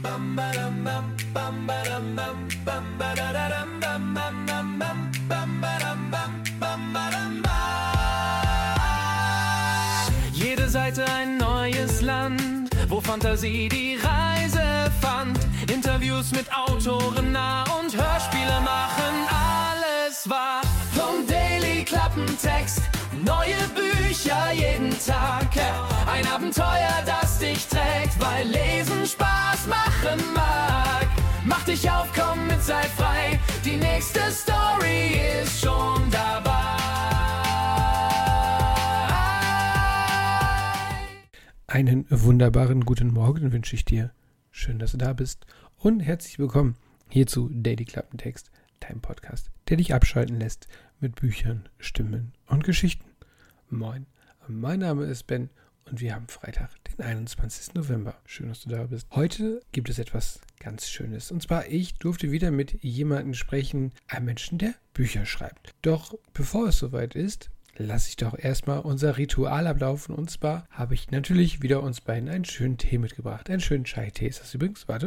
Jede Seite ein neues Land, wo Fantasie die Reise fand. Interviews mit Autoren nah und Hörspiele machen alles wahr. Vom Daily Klappentext, neue Bücher jeden Tag. Ein Abenteuer, das dich trägt, weil Lesen Spaß machen mag. Mach dich auf, komm mit, sei frei, die nächste Story ist schon dabei. Einen wunderbaren guten Morgen wünsche ich dir. Schön, dass du da bist und herzlich willkommen hier zu Daily Klappentext, dein Podcast, der dich abschalten lässt mit Büchern, Stimmen und Geschichten. Moin, mein Name ist Ben und wir haben Freitag, den 21. November. Schön, dass du da bist. Heute gibt es etwas ganz Schönes. Und zwar, ich durfte wieder mit jemandem sprechen, einem Menschen, der Bücher schreibt. Doch bevor es soweit ist, lasse ich doch erstmal unser Ritual ablaufen. Und zwar habe ich natürlich wieder uns beiden einen schönen Tee mitgebracht. Einen schönen Chai-Tee ist das übrigens. Warte.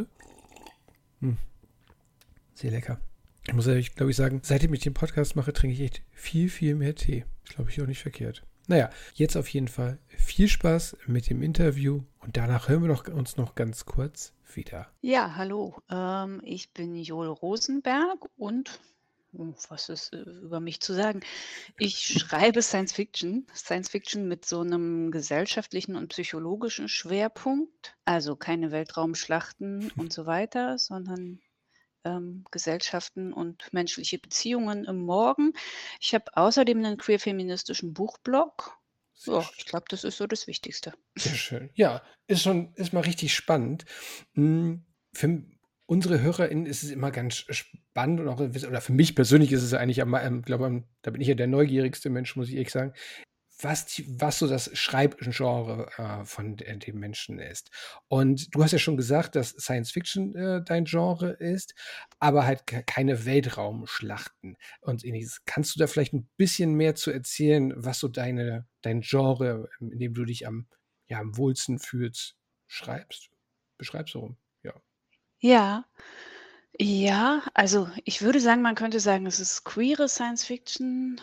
Sehr lecker. Ich muss ehrlich, glaube ich, sagen, seitdem ich den Podcast mache, trinke ich echt viel, viel mehr Tee. Ist, glaube ich, auch nicht verkehrt. Naja, jetzt auf jeden Fall viel Spaß mit dem Interview und danach hören wir uns noch ganz kurz wieder. Ja, hallo. Ich bin Joel Rosenberg und was ist über mich zu sagen? Ich schreibe Science Fiction mit so einem gesellschaftlichen und psychologischen Schwerpunkt. Also keine Weltraumschlachten und so weiter, sondern Gesellschaften und menschliche Beziehungen im Morgen. Ich habe außerdem einen queer-feministischen Buchblog. Sehr Ja, schön. ich glaube, das ist so das Wichtigste. Sehr schön. Ja, ist mal richtig spannend. Für unsere HörerInnen ist es immer ganz spannend und auch, oder für mich persönlich ist es eigentlich da bin ich ja der neugierigste Mensch, muss ich ehrlich sagen, was so das Schreibgenre von dem Menschen ist. Und du hast ja schon gesagt, dass Science Fiction dein Genre ist, aber halt keine Weltraumschlachten und ähnliches. Kannst du da vielleicht ein bisschen mehr zu erzählen, was so dein Genre, in dem du dich am wohlsten fühlst, beschreibst du rum? Ja. Ja, also ich würde sagen, man könnte sagen, es ist queere Science Fiction.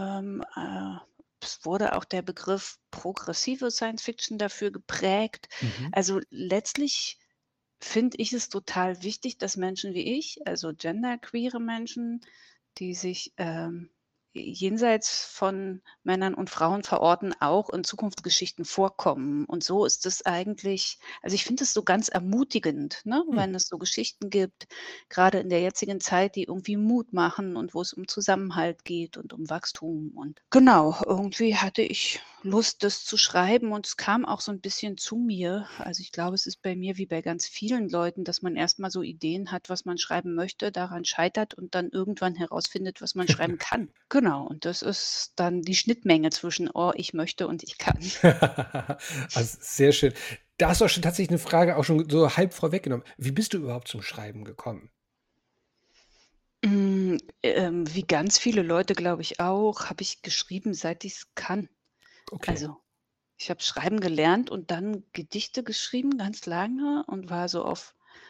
Es wurde auch der Begriff progressive Science Fiction dafür geprägt. Mhm. Also letztlich finde ich es total wichtig, dass Menschen wie ich, also genderqueere Menschen, die sich jenseits von Männern und Frauen verorten, auch in Zukunftsgeschichten vorkommen. Und so ist es eigentlich, also ich finde es so ganz ermutigend, ne, wenn es so Geschichten gibt, gerade in der jetzigen Zeit, die irgendwie Mut machen und wo es um Zusammenhalt geht und um Wachstum. Und genau, irgendwie hatte ich Lust, das zu schreiben und es kam auch so ein bisschen zu mir. Also ich glaube, es ist bei mir wie bei ganz vielen Leuten, dass man erst mal so Ideen hat, was man schreiben möchte, daran scheitert und dann irgendwann herausfindet, was man schreiben kann. Genau, und das ist dann die Schnittmenge zwischen: „Oh, ich möchte und ich kann." Also sehr schön. Da hast du auch schon tatsächlich eine Frage auch schon so halb vorweggenommen. Wie bist du überhaupt zum Schreiben gekommen? Wie ganz viele Leute, glaube ich auch, habe ich geschrieben, seit ich es kann. Okay. Also, ich habe schreiben gelernt und dann Gedichte geschrieben ganz lange und war so auf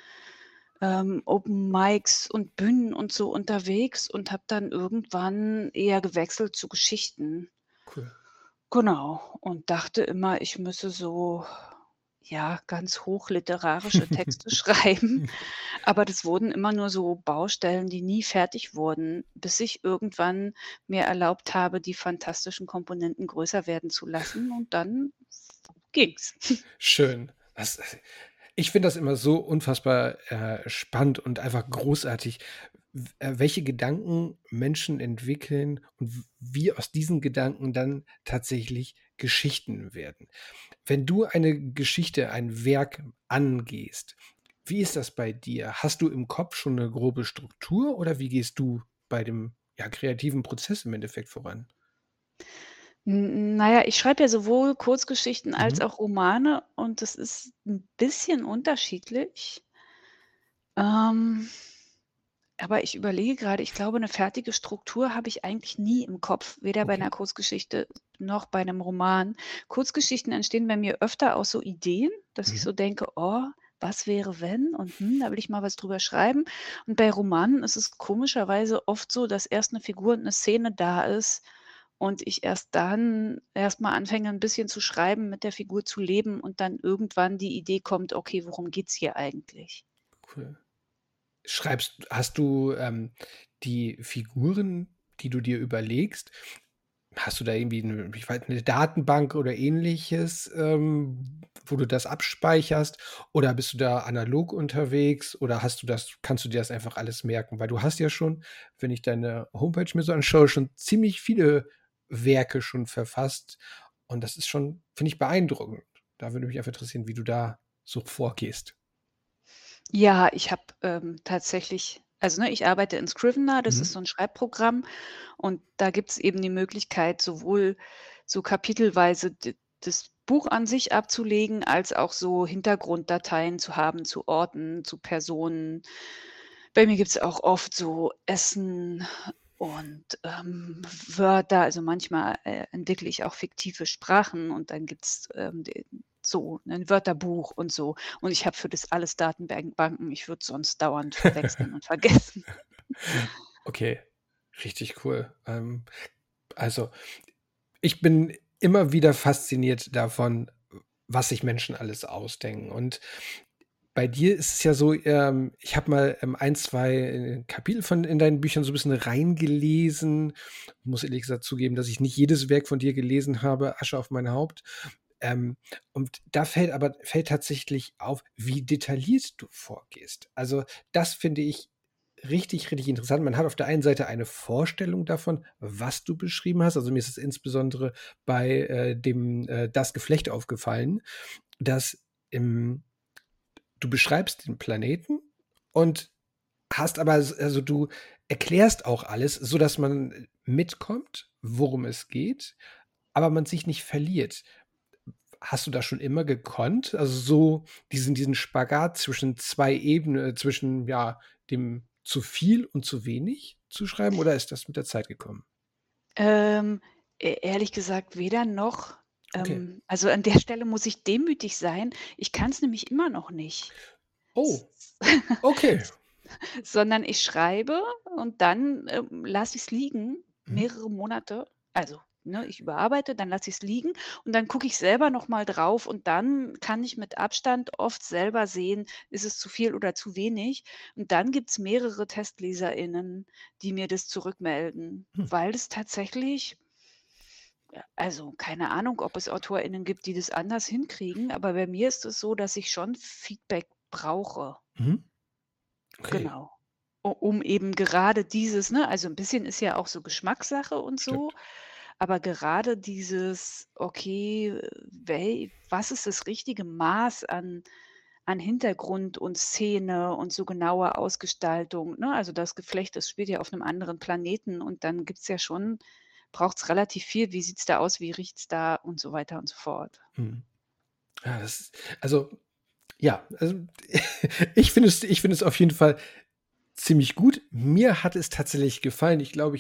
Open Mics und Bühnen und so unterwegs und habe dann irgendwann eher gewechselt zu Geschichten. Cool. Genau, und dachte immer, ich müsse so, ja, ganz hochliterarische Texte schreiben, aber das wurden immer nur so Baustellen, die nie fertig wurden, bis ich irgendwann mir erlaubt habe, die fantastischen Komponenten größer werden zu lassen und dann ging's. Schön. Ich finde das immer so unfassbar spannend und einfach großartig, welche Gedanken Menschen entwickeln und wie aus diesen Gedanken dann tatsächlich Geschichten werden. Wenn du eine Geschichte, ein Werk angehst, wie ist das bei dir? Hast du im Kopf schon eine grobe Struktur oder wie gehst du bei dem kreativen Prozess im Endeffekt voran? Na ja, ich schreibe ja sowohl Kurzgeschichten als Mhm. auch Romane und das ist 'n bisschen unterschiedlich. Ähm, aber ich überlege grade, ich glaube, 'ne fertige Struktur habe ich eigentlich nie im Kopf, weder bei 'ner Okay. Kurzgeschichte noch bei 'nem Roman. Kurzgeschichten entstehen bei mir öfter aus so Ideen, dass ich Mhm. so denke: „Oh, was wäre, wenn und, da will ich mal was drüber schreiben. Und bei Romanen ist es komischerweise oft so, dass erst eine Figur und 'ne Szene da ist und ich erst mal anfange, ein bisschen zu schreiben, mit der Figur zu leben und dann irgendwann die Idee kommt: „Okay, worum geht's hier eigentlich?“ Cool. Hast du, die Figuren, die du dir überlegst, hast du da irgendwie 'ne Datenbank oder Ähnliches, wo du das abspeicherst? Oder bist du da analog unterwegs oder kannst du dir das einfach alles merken? Weil du hast ja schon, wenn ich deine Homepage mir so anschaue, schon ziemlich viele Werke schon verfasst und das ist schon, finde ich, beeindruckend. Da würde mich einfach interessieren, wie du da so vorgehst. Ja, ich habe, tatsächlich also, ne, ich arbeite in Scrivener, das ist Mhm. so 'n Schreibprogramm und da gibt's eben die Möglichkeit, sowohl so kapitelweise das Buch an sich abzulegen, als auch so Hintergrunddateien zu haben zu Orten, zu Personen. Bei mir gibt's auch oft so Essen und, Wörter. Also, manchmal, entwickle ich auch fiktive Sprachen und dann gibt's, so 'nen Wörterbuch und so. Und ich habe für das alles Datenbanken. Ich würde sonst dauernd verwechseln und vergessen. Okay, richtig cool. Also, ich bin immer wieder fasziniert davon, was sich Menschen alles ausdenken. Und bei dir ist es ja so, ich habe mal, 1, 2 Kapitel von in deinen Büchern so 'n bisschen reingelesen. Muss ehrlich gesagt zugeben, dass ich nicht jedes Werk von dir gelesen habe, Asche auf mein Haupt. Und da fällt tatsächlich auf, wie detailliert du vorgehst. Also, das finde ich richtig, richtig interessant. Man hat auf der einen Seite eine Vorstellung davon, was du beschrieben hast. Also, mir ist es insbesondere bei, dem, „Das Geflecht“ aufgefallen, dass, ähm, du beschreibst den Planeten und hast aber du erklärst auch alles, sodass man mitkommt, worum es geht, aber man sich nicht verliert. Hast du das schon immer gekonnt? Also, so diesen Spagat zwischen 2 Ebenen, zwischen, ja, dem zu viel und zu wenig zu schreiben oder ist das mit der Zeit gekommen? Ähm, ehrlich gesagt weder noch. Okay. Also, an der Stelle muss ich demütig sein. Ich kann's nämlich immer noch nicht. Oh, okay. Sondern ich schreibe und dann, lasse ich's liegen, Mhm. mehrere Monate. Also, ne, ich überarbeite, dann lasse ich's liegen und dann gucke ich selber noch mal drauf und dann kann ich mit Abstand oft selber sehen, ist es zu viel oder zu wenig. Und dann gibt's mehrere TestleserInnen, die mir das zurückmelden, Hm. weil es tatsächlich also, keine Ahnung, ob es AutorInnen gibt, die das anders hinkriegen, aber bei mir ist es so, dass ich schon Feedback brauche. Mhm. Okay, Genau. Um eben gerade dieses ne, also 'n bisschen ist ja auch so Geschmackssache und so, stimmt. aber gerade dieses, okay, was ist das richtige Maß an Hintergrund und Szene und so genaue Ausgestaltung, ne? Also, das Geflecht, das spielt ja auf 'nem anderen Planeten und dann gibt's ja schon braucht's relativ viel. Wie sieht's da aus? Wie riecht's da? Und so weiter und so fort. Mhm. Ja, also, ja, also, ich finde es auf jeden Fall ziemlich gut. Mir hat es tatsächlich gefallen. Ich glaube,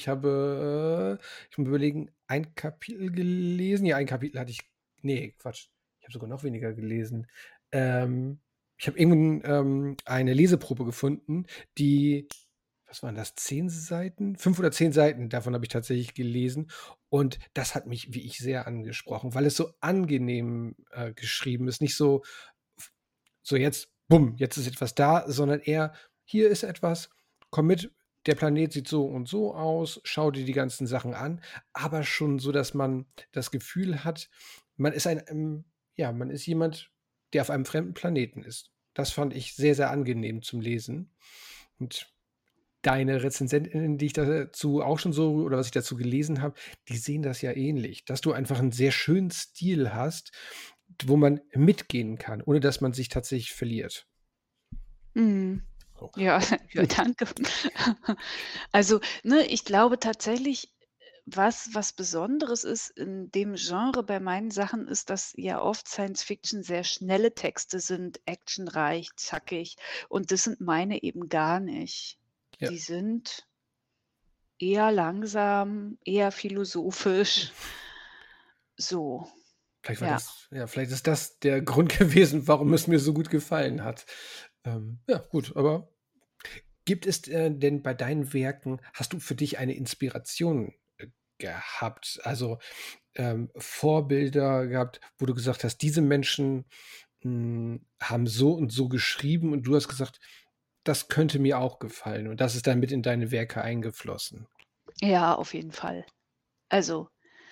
ich muss überlegen, ein Kapitel gelesen. Ja, ein Kapitel hatte ich, ne, Quatsch. Ich habe sogar noch weniger gelesen. Ähm, Ich habe irgendwann, eine Leseprobe gefunden, die was waren das, 10 Seiten? 5 oder 10 Seiten davon habe ich tatsächlich gelesen und das hat mich wie ich sehr angesprochen, weil es so angenehm, geschrieben ist. Nicht so so jetzt, bumm, jetzt ist etwas da, sondern eher: „Hier ist etwas, komm mit, der Planet sieht so und so aus, schau dir die ganzen Sachen an“, aber schon so, dass man das Gefühl hat, man ist jemand, der auf einem fremden Planeten ist. Das fand ich sehr, sehr angenehm zum Lesen. Und deine Rezensentinnen, die ich dazu auch schon so oder was ich dazu gelesen habe, die sehen das ja ähnlich, dass du einfach 'n sehr schönen Stil hast, wo man mitgehen kann, ohne dass man sich tatsächlich verliert. Mhm. So. Ja, ja, danke. Also, ne, ich glaube tatsächlich, was Besonderes ist in dem Genre bei meinen Sachen ist, dass ja oft Science Fiction sehr schnelle Texte sind, actionreich, zackig und das sind meine eben gar nicht. Ja. Die sind eher langsam, eher philosophisch, so. Ja. Vielleicht ist das der Grund gewesen, warum es mir so gut gefallen hat. Ja, gut, aber gibt es, denn bei deinen Werken hast du für dich eine Inspiration, gehabt? Also, Vorbilder gehabt, wo du gesagt hast: „Diese Menschen, haben so und so geschrieben“ und du hast gesagt: „Das könnte mir auch gefallen“ und das ist dann mit in deine Werke eingeflossen? Ja, auf jeden Fall. Also,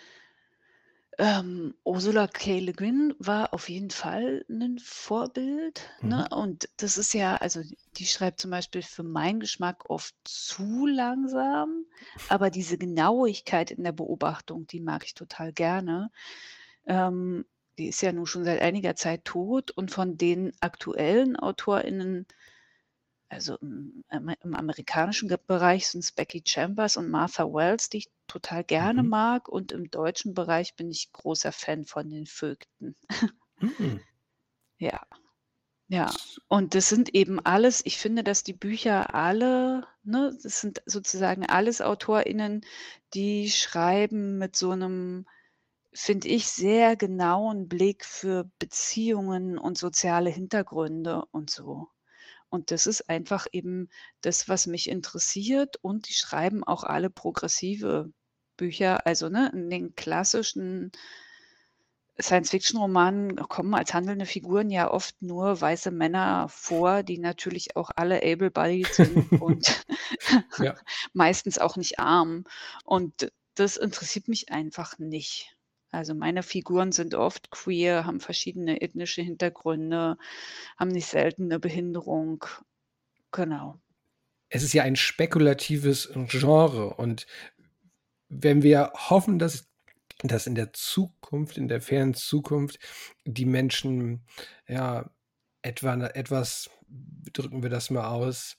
Ursula K. Le Guin war auf jeden Fall 'nen Vorbild, Mhm, ne? Und das ist ja also, die schreibt zum Beispiel für meinen Geschmack oft zu langsam, aber diese Genauigkeit in der Beobachtung, die mag ich total gerne. Ähm, Die ist ja nun schon seit einiger Zeit tot und von den aktuellen AutorInnen also, im amerikanischen Bereich sind's Becky Chambers und Martha Wells, die ich total gerne mhm. mag und im deutschen Bereich bin ich großer Fan von den Vögten. Mhm. Ja, ja. Und das sind eben alles ich finde, dass die Bücher alle das sind sozusagen alles AutorInnen, die schreiben mit so 'nem, finde ich, sehr genauen Blick für Beziehungen und soziale Hintergründe und so. Und das ist einfach eben das, was mich interessiert und die schreiben auch alle progressive Bücher. Also, in den klassischen Science-Fiction-Romanen kommen als handelnde Figuren ja oft nur weiße Männer vor, die natürlich auch alle able-bodied sind und Ja. meistens auch nicht arm. Und das interessiert mich einfach nicht. Also, meine Figuren sind oft queer, haben verschiedene ethnische Hintergründe, haben nicht selten 'ne Behinderung. Genau. Es ist ja ein spekulatives Genre und wenn wir hoffen, dass in der Zukunft, in der fernen Zukunft die Menschen, ja, etwas, wie drücken wir das mal aus,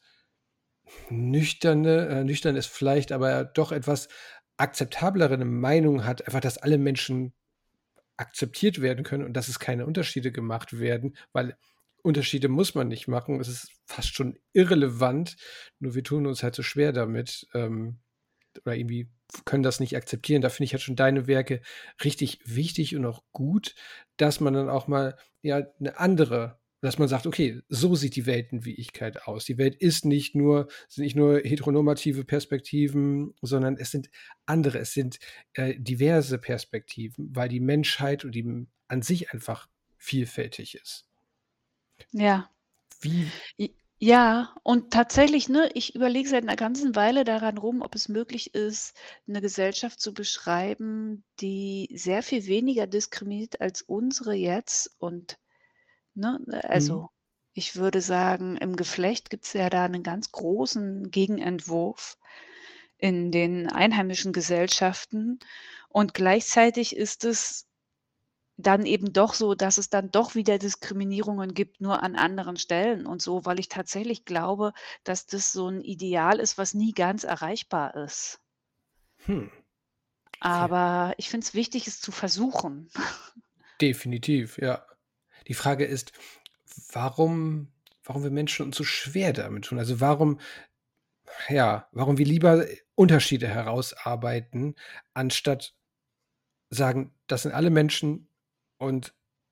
nüchtern ist vielleicht, aber doch etwas akzeptablere Meinung hat, einfach, dass alle Menschen akzeptiert werden können und dass es keine Unterschiede gemacht werden, weil Unterschiede muss man nicht machen. Es ist fast schon irrelevant, nur wir tun uns halt so schwer damit, oder irgendwie können das nicht akzeptieren. Da finde ich halt schon deine Werke richtig wichtig und auch gut, dass man dann auch mal, ja, 'ne andere dass man sagt: „Okay, so sieht die Weltenwirklichkeit aus. Die Welt sind nicht nur heteronormative Perspektiven, sondern es sind andere, es sind, diverse Perspektiven, weil die Menschheit und die m an sich einfach vielfältig ist.“ Ja. Wie Ja, und tatsächlich, ich überlege seit 'ner ganzen Weile daran rum, ob es möglich ist, 'ne Gesellschaft zu beschreiben, die sehr viel weniger diskriminiert als unsere jetzt und, mhm, also, ich würde sagen, im Geflecht gibt's ja da 'nen ganz großen Gegenentwurf in den einheimischen Gesellschaften und gleichzeitig ist es dann eben doch so, dass es dann doch wieder Diskriminierungen gibt, nur an anderen Stellen und so, weil ich tatsächlich glaube, dass das so 'n Ideal ist, was nie ganz erreichbar ist. hm, okay. Aber ich finde es wichtig, es zu versuchen. Definitiv, ja. Die Frage ist, warum wir Menschen uns so schwer damit tun? Also, warum wir lieber Unterschiede herausarbeiten, anstatt sagen: „Das sind alle Menschen und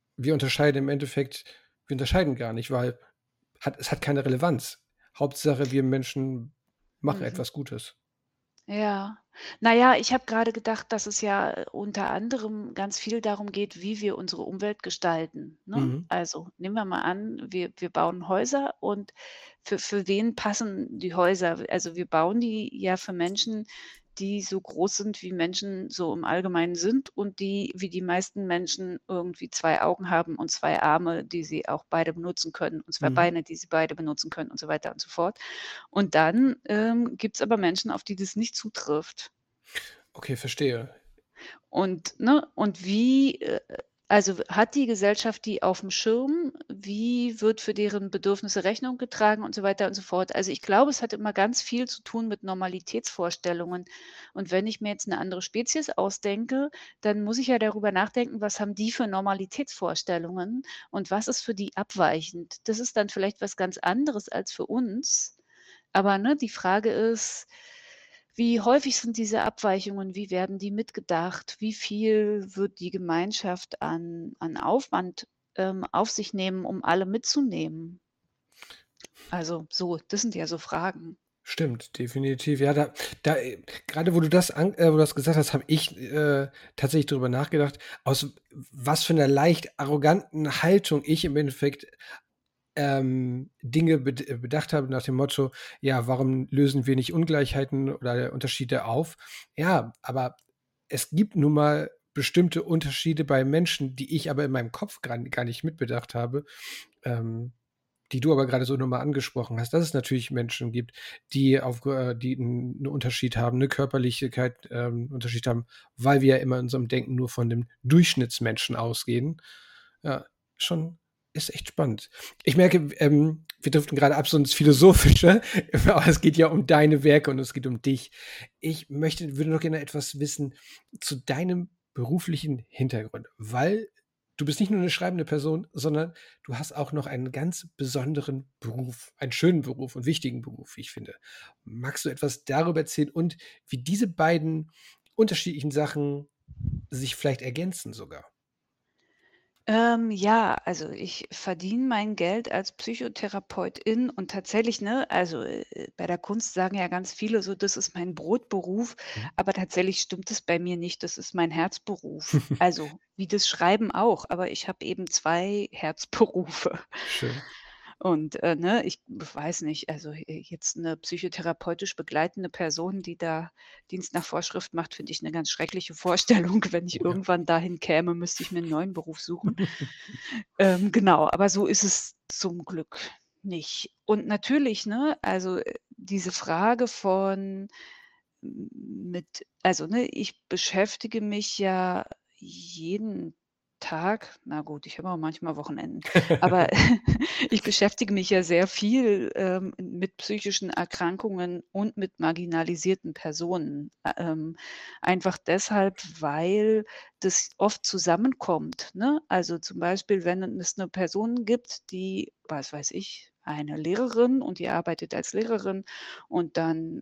wir unterscheiden gar nicht, weil es hat keine Relevanz. Hauptsache, wir Menschen machen Mhm. etwas Gutes.“ Ja. Na ja, ich habe grade gedacht, dass es ja, unter anderem ganz viel darum geht, wie wir unsere Umwelt gestalten, ne? Mhm, Also, nehmen wir mal an, wir bauen Häuser und für wen passen die Häuser? Also, wir bauen die ja für Menschen, die so groß sind, wie Menschen so im Allgemeinen sind und die wie die meisten Menschen irgendwie 2 Augen haben und 2 Arme, die sie auch beide benutzen können und 2 mhm. Beine, die sie beide benutzen können und so weiter und so fort. Und dann, gibt's aber Menschen, auf die das nicht zutrifft. Okay, verstehe. Und wie, also, hat die Gesellschaft die aufm Schirm? Wie wird für deren Bedürfnisse Rechnung getragen und so weiter und so fort? Also, ich glaube, es hat immer ganz viel zu tun mit Normalitätsvorstellungen. Und wenn ich mir jetzt 'ne andere Spezies ausdenke, dann muss ich ja darüber nachdenken, was haben die für Normalitätsvorstellungen und was ist für die abweichend? Das ist dann vielleicht was ganz anderes als für uns. Aber, die Frage ist Wie häufig sind diese Abweichungen? Wie werden die mitgedacht? Wie viel wird die Gemeinschaft an Aufwand, auf sich nehmen, um alle mitzunehmen? Also so, das sind ja so Fragen. Stimmt, definitiv. Ja, grade wo du wo du das gesagt hast, habe ich, tatsächlich drüber nachgedacht, aus was für 'ner leicht arroganten Haltung ich im Endeffekt, Dinge bedacht habe nach dem Motto: „Ja, warum lösen wir nicht Ungleichheiten oder Unterschiede auf?“ Ja, aber es gibt nun mal bestimmte Unterschiede bei Menschen, die ich aber in meinem Kopf gar nicht mitbedacht habe, ähm die du aber gerade so noch mal angesprochen hast, dass es natürlich Menschen gibt, die 'n Unterschied haben, 'ne Körperlichkeit Unterschied haben, weil wir ja immer in unserem Denken nur von dem Durchschnittsmenschen ausgehen. Ja, schon ist echt spannend. Ich merke, wir driften gerade ab so ins Philosophische, aber es geht ja um deine Werke und es geht um dich. Würde noch gerne etwas wissen zu deinem beruflichen Hintergrund, weil du bist nicht nur 'ne schreibende Person, sondern du hast auch noch einen ganz besonderen Beruf, einen schönen Beruf und wichtigen Beruf, wie ich finde. Magst du etwas darüber erzählen und wie diese beiden unterschiedlichen Sachen sich vielleicht ergänzen sogar? Ja, also ich verdiene mein Geld als Psychotherapeutin und tatsächlich, ne, also, bei der Kunst sagen ja ganz viele so: „Das ist mein Brotberuf“, Mhm. aber tatsächlich stimmt es bei mir nicht. Das ist mein Herzberuf. Also, wie das Schreiben auch, aber ich habe eben 2 Herzberufe. Schön. Und, ne, ich weiß nicht, also, jetzt eine psychotherapeutisch begleitende Person, die da Dienst nach Vorschrift macht, finde ich eine ganz schreckliche Vorstellung. Wenn ich Oh ja. irgendwann dahin käme, müsste ich mir einen neuen Beruf suchen. Genau, aber so ist es zum Glück nicht. Und natürlich, ne, also, diese Frage von also, ne, ich beschäftige mich ja jeden Tag, na gut, ich habe auch manchmal Wochenenden, aber ich beschäftige mich ja sehr viel, mit psychischen Erkrankungen und mit marginalisierten Personen. Einfach deshalb, weil das oft zusammenkommt, ne? Also, zum Beispiel, wenn es eine Person gibt, die, was weiß ich, eine Lehrerin und die arbeitet als Lehrerin und dann,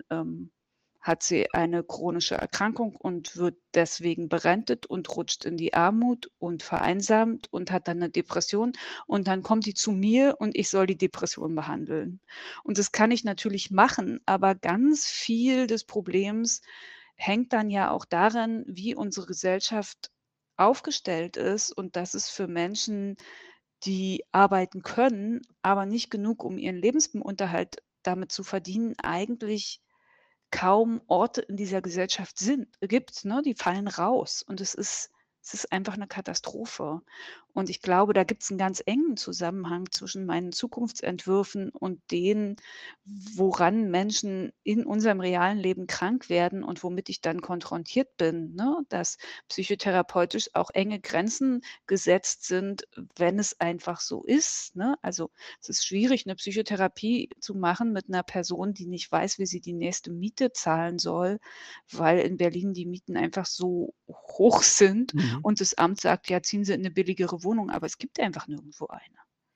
hat sie eine chronische Erkrankung und wird deswegen berentet und rutscht in die Armut und vereinsamt und hat dann 'ne Depression und dann kommt die zu mir und ich soll die Depression behandeln. Und das kann ich natürlich machen, aber ganz viel des Problems hängt dann ja auch daran, wie unsere Gesellschaft aufgestellt ist und dass es für Menschen, die arbeiten können, aber nicht genug, um ihren Lebensunterhalt damit zu verdienen, eigentlich kaum Orte in dieser Gesellschaft gibt, ne? Die fallen raus und es ist einfach 'ne Katastrophe. Und ich glaube, da gibt's 'n ganz engen Zusammenhang zwischen meinen Zukunftsentwürfen und den, woran Menschen in unserem realen Leben krank werden und womit ich dann konfrontiert bin, ne? Dass psychotherapeutisch auch enge Grenzen gesetzt sind, wenn es einfach so ist, ne? Also, es ist schwierig, 'ne Psychotherapie zu machen mit 'ner Person, die nicht weiß, wie sie die nächste Miete zahlen soll, weil in Berlin die Mieten einfach so hoch sind Mhm. und das Amt sagt: „Ja, ziehen Sie in 'ne billigere Wohnung“, aber es gibt einfach nirgendwo eine.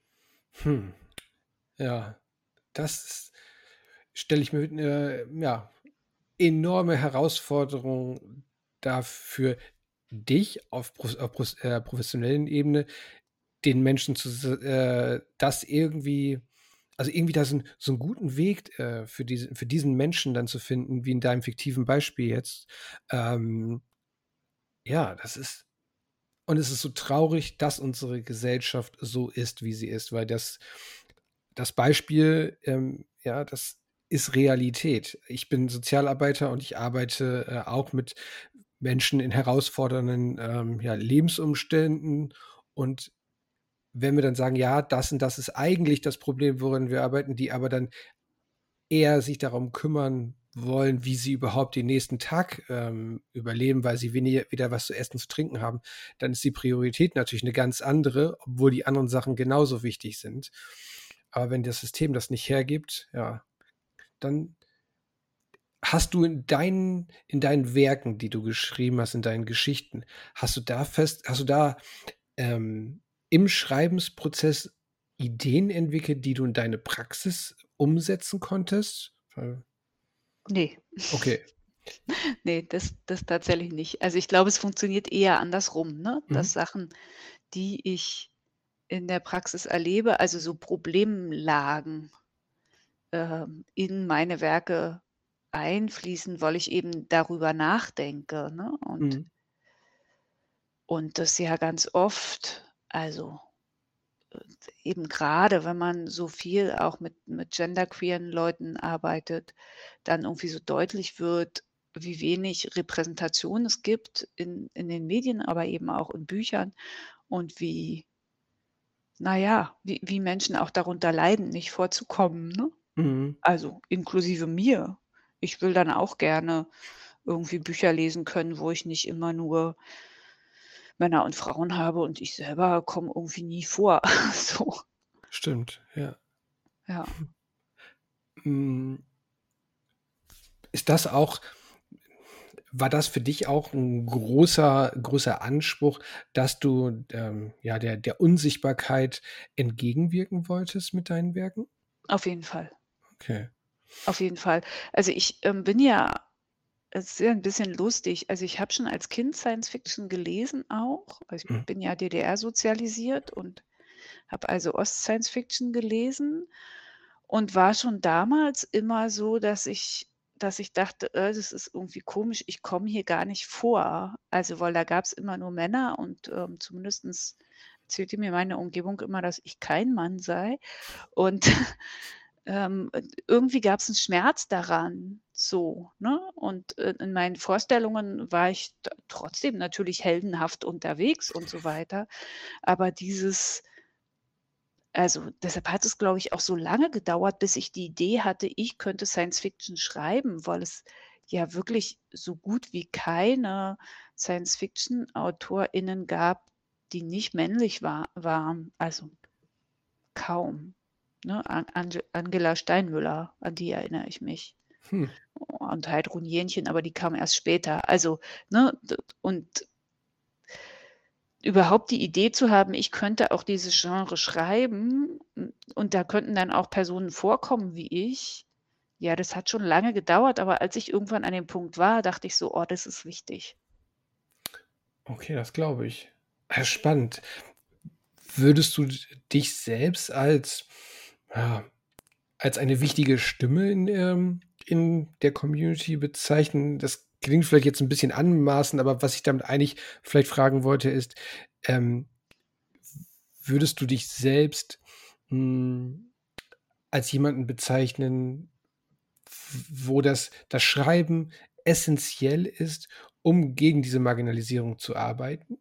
Hm, ja, das stelle ich mir mit 'ner, ja, enorme Herausforderung dar für dich auf professionellen Ebene, den Menschen das irgendwie irgendwie da so 'n guten Weg, für diesen Menschen dann zu finden, wie in deinem fiktiven Beispiel jetzt. Ähm, ja, es ist so traurig, dass unsere Gesellschaft so ist, wie sie ist, weil das Beispiel, ja, das ist Realität. Ich bin Sozialarbeiter und ich arbeite, auch mit Menschen in herausfordernden, ja, Lebensumständen. Und wenn wir dann sagen: „Ja, das und das ist eigentlich das Problem, woran wir arbeiten“, die aber dann eher sich darum kümmern wollen, wie sie überhaupt den nächsten Tag, überleben, weil sie weder was zu essen, zu trinken haben, dann ist die Priorität natürlich eine ganz andere, obwohl die anderen Sachen genauso wichtig sind. Aber wenn das System das nicht hergibt, ja, dann hast du in deinen Werken, die du geschrieben hast, in deinen Geschichten, hast du da, im Schreibensprozess Ideen entwickelt, die du in deine Praxis umsetzen konntest? Ne. Okay. Ne, das tatsächlich nicht. Also, ich glaube, es funktioniert eher andersrum, ne? Mhm. Dass Sachen, die ich in der Praxis erlebe, also so Problemlagen, in meine Werke einfließen, weil ich eben darüber nachdenke, ne? Mhm. Und das ja ganz oft, also, äh, eben grade, wenn man so viel auch mit genderqueeren Leuten arbeitet, dann irgendwie so deutlich wird, wie wenig Repräsentation es gibt in den Medien, aber eben auch in Büchern und wie, na ja, wie Menschen auch darunter leiden, nicht vorzukommen, ne? Mhm. Also, inklusive mir. Ich will dann auch gerne irgendwie Bücher lesen können, wo ich nicht immer nur Männer und Frauen habe und ich selber komme irgendwie nie vor. So, Stimmt, ja. ja. Hm, ist das auch war das für dich auch ein großer Anspruch, dass du, ja, der Unsichtbarkeit entgegenwirken wolltest mit deinen Werken? Auf jeden Fall, Okay. auf jeden Fall. Also, ich, bin ja, es ist ja 'n bisschen lustig. Also, ich habe schon als Kind Science Fiction gelesen auch. Also, ich Mhm. bin ja DDR sozialisiert und habe also Ost-Science Fiction gelesen und war schon damals immer so, dass ich dachte: das ist irgendwie komisch, ich komme hier gar nicht vor.“ Also, weil da gab's immer nur Männer und, zumindestens erzählte mir meine Umgebung immer, dass ich kein Mann sei. Und, irgendwie gab's 'n Schmerz daran, so, ne? Und, in meinen Vorstellungen war ich t trotzdem natürlich heldenhaft unterwegs und so weiter. Aber dieses, also, deshalb hat es, glaube ich, auch so lange gedauert, bis ich die Idee hatte, ich könnte Science Fiction schreiben, weil es ja wirklich so gut wie keine Science-Fiction-AutorInnen gab, die nicht männlich waren, also kaum, ne? Angela Steinmüller, an die erinnere ich mich. Hm. Und Heidrun Jähnchen, aber die kam erst später. Also, ne, und überhaupt die Idee zu haben, ich könnte auch dieses Genre schreiben, und da könnten dann auch Personen vorkommen wie ich. Ja, das hat schon lange gedauert, aber als ich irgendwann an dem Punkt war, dachte ich so: „Oh, das ist wichtig.“ Okay, das glaube ich. Spannend. Würdest du dich selbst als, ja, als eine wichtige Stimme in der Community bezeichnen? Das klingt vielleicht jetzt ein bisschen anmaßend, aber was ich damit eigentlich vielleicht fragen wollte, ist, ähm, würdest du dich selbst, hm, als jemanden bezeichnen, wo das Schreiben essentiell ist, um gegen diese Marginalisierung zu arbeiten?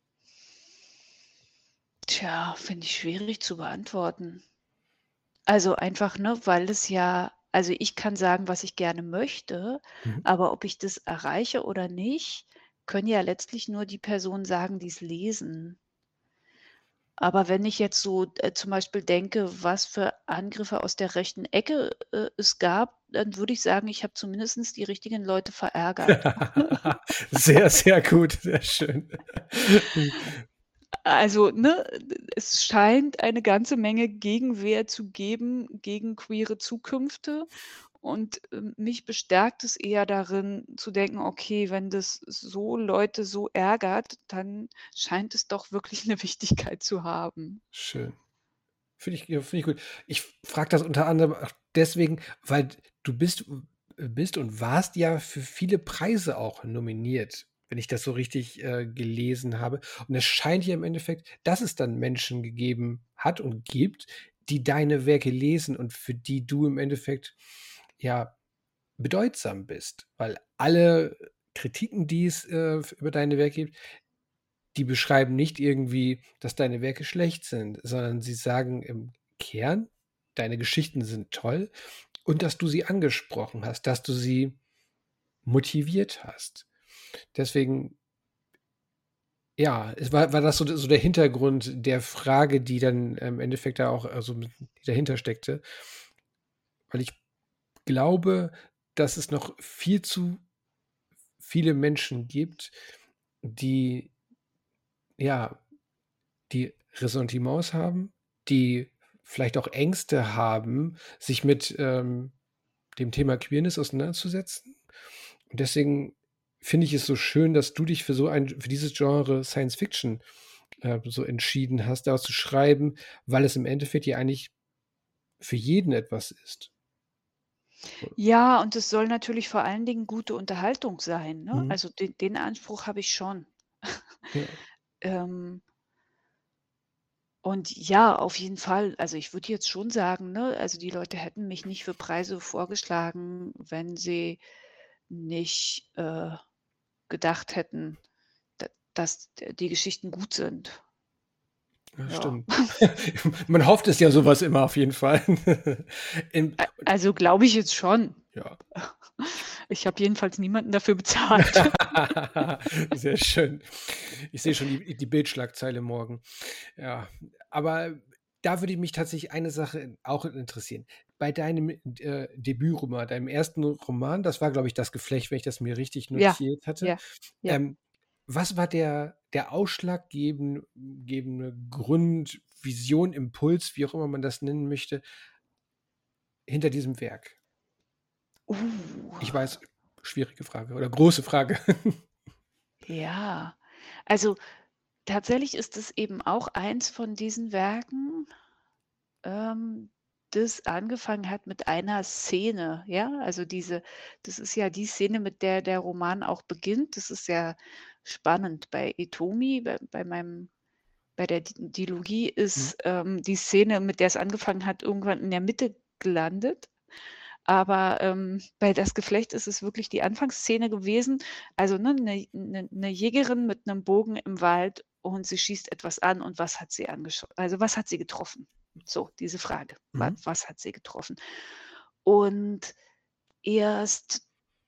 Tja, finde ich schwierig zu beantworten. Also, einfach, ne, weil es ja, also, ich kann sagen, was ich gerne möchte, Mhm. aber ob ich das erreiche oder nicht, können ja letztlich nur die Personen sagen, die's lesen. Aber wenn ich jetzt so, zum Beispiel denke, was für Angriffe aus der rechten Ecke, es gab, dann würde ich sagen, ich habe zumindestens die richtigen Leute verärgert. Sehr, sehr gut, sehr schön. Also, ne, es scheint eine ganze Menge Gegenwehr zu geben gegen queere Zukünfte und, mich bestärkt es eher darin zu denken: „Okay, wenn das so Leute so ärgert, dann scheint es doch wirklich 'ne Wichtigkeit zu haben.“ Schön. Finde ich gut. Ich frage das unter anderem auch deswegen, weil du bist und warst ja für viele Preise auch nominiert, wenn ich das so richtig, gelesen habe. Und es scheint ja im Endeffekt, dass es dann Menschen gegeben hat und gibt, die deine Werke lesen und für die du im Endeffekt, ja, bedeutsam bist, weil alle Kritiken, die es, über deine Werke gibt, die beschreiben nicht irgendwie, dass deine Werke schlecht sind, sondern sie sagen im Kern: „Deine Geschichten sind toll“ und dass du sie angesprochen hast, dass du sie motiviert hast. Deswegen, ja, es war das so der Hintergrund der Frage, die dann im Endeffekt da auch, mit die dahinter steckte, weil ich glaube, dass es noch viel zu viele Menschen gibt, die, ja, die Ressentiments haben, die vielleicht auch Ängste haben, sich mit, dem Thema Queerness auseinanderzusetzen, Und deswegen finde ich es so schön, dass du dich für dieses Genre Science Fiction so entschieden hast, daraus zu schreiben, weil es im Endeffekt ja eigentlich für jeden etwas ist. Ja, und es soll natürlich vor allen Dingen gute Unterhaltung sein, ne? Mhm. Also, den Anspruch habe ich schon. Ja. Ähm, und ja, auf jeden Fall. Also, ich würde jetzt schon sagen, ne, also, die Leute hätten mich nicht für Preise vorgeschlagen, wenn sie nicht, gedacht hätten, dass die Geschichten gut sind. Ja, Ja. stimmt. Man hofft es ja sowas immer auf jeden Fall. In Also, glaube ich jetzt schon. Ja. Ich habe jedenfalls niemanden dafür bezahlt. Sehr schön. Ich sehe schon die Bildschlagzeile morgen. Ja, aber da würde mich tatsächlich eine Sache auch interessieren. Bei deinem, Debütroman, deinem ersten Roman, das war, glaube ich, „Das Geflecht“, wenn ich das mir richtig Ja, notiert hatte. ja, ja. Ähm, Was war der ausschlaggebende Grund, Vision, Impuls, wie auch immer man das nennen möchte, hinter diesem Werk? Ich Uh, weiß, schwierige Frage oder große Frage. ja. Also, tatsächlich ist es eben auch eins von diesen Werken, ähm, das angefangen hat mit einer Szene, ja? Also, das ist ja die Szene, mit der der Roman auch beginnt. Das ist ja spannend. Bei Itomi, bei der Dilogie Mhm. ist, die Szene, mit der es angefangen hat, irgendwann in der Mitte gelandet. Aber, bei Das Geflecht ist es wirklich die Anfangsszene gewesen. Also, ne, 'ne Jägerin mit 'nem Bogen im Wald und sie schießt etwas an und was hat sie getroffen? So, diese Frage. Mhm. Was hat sie getroffen? Und erst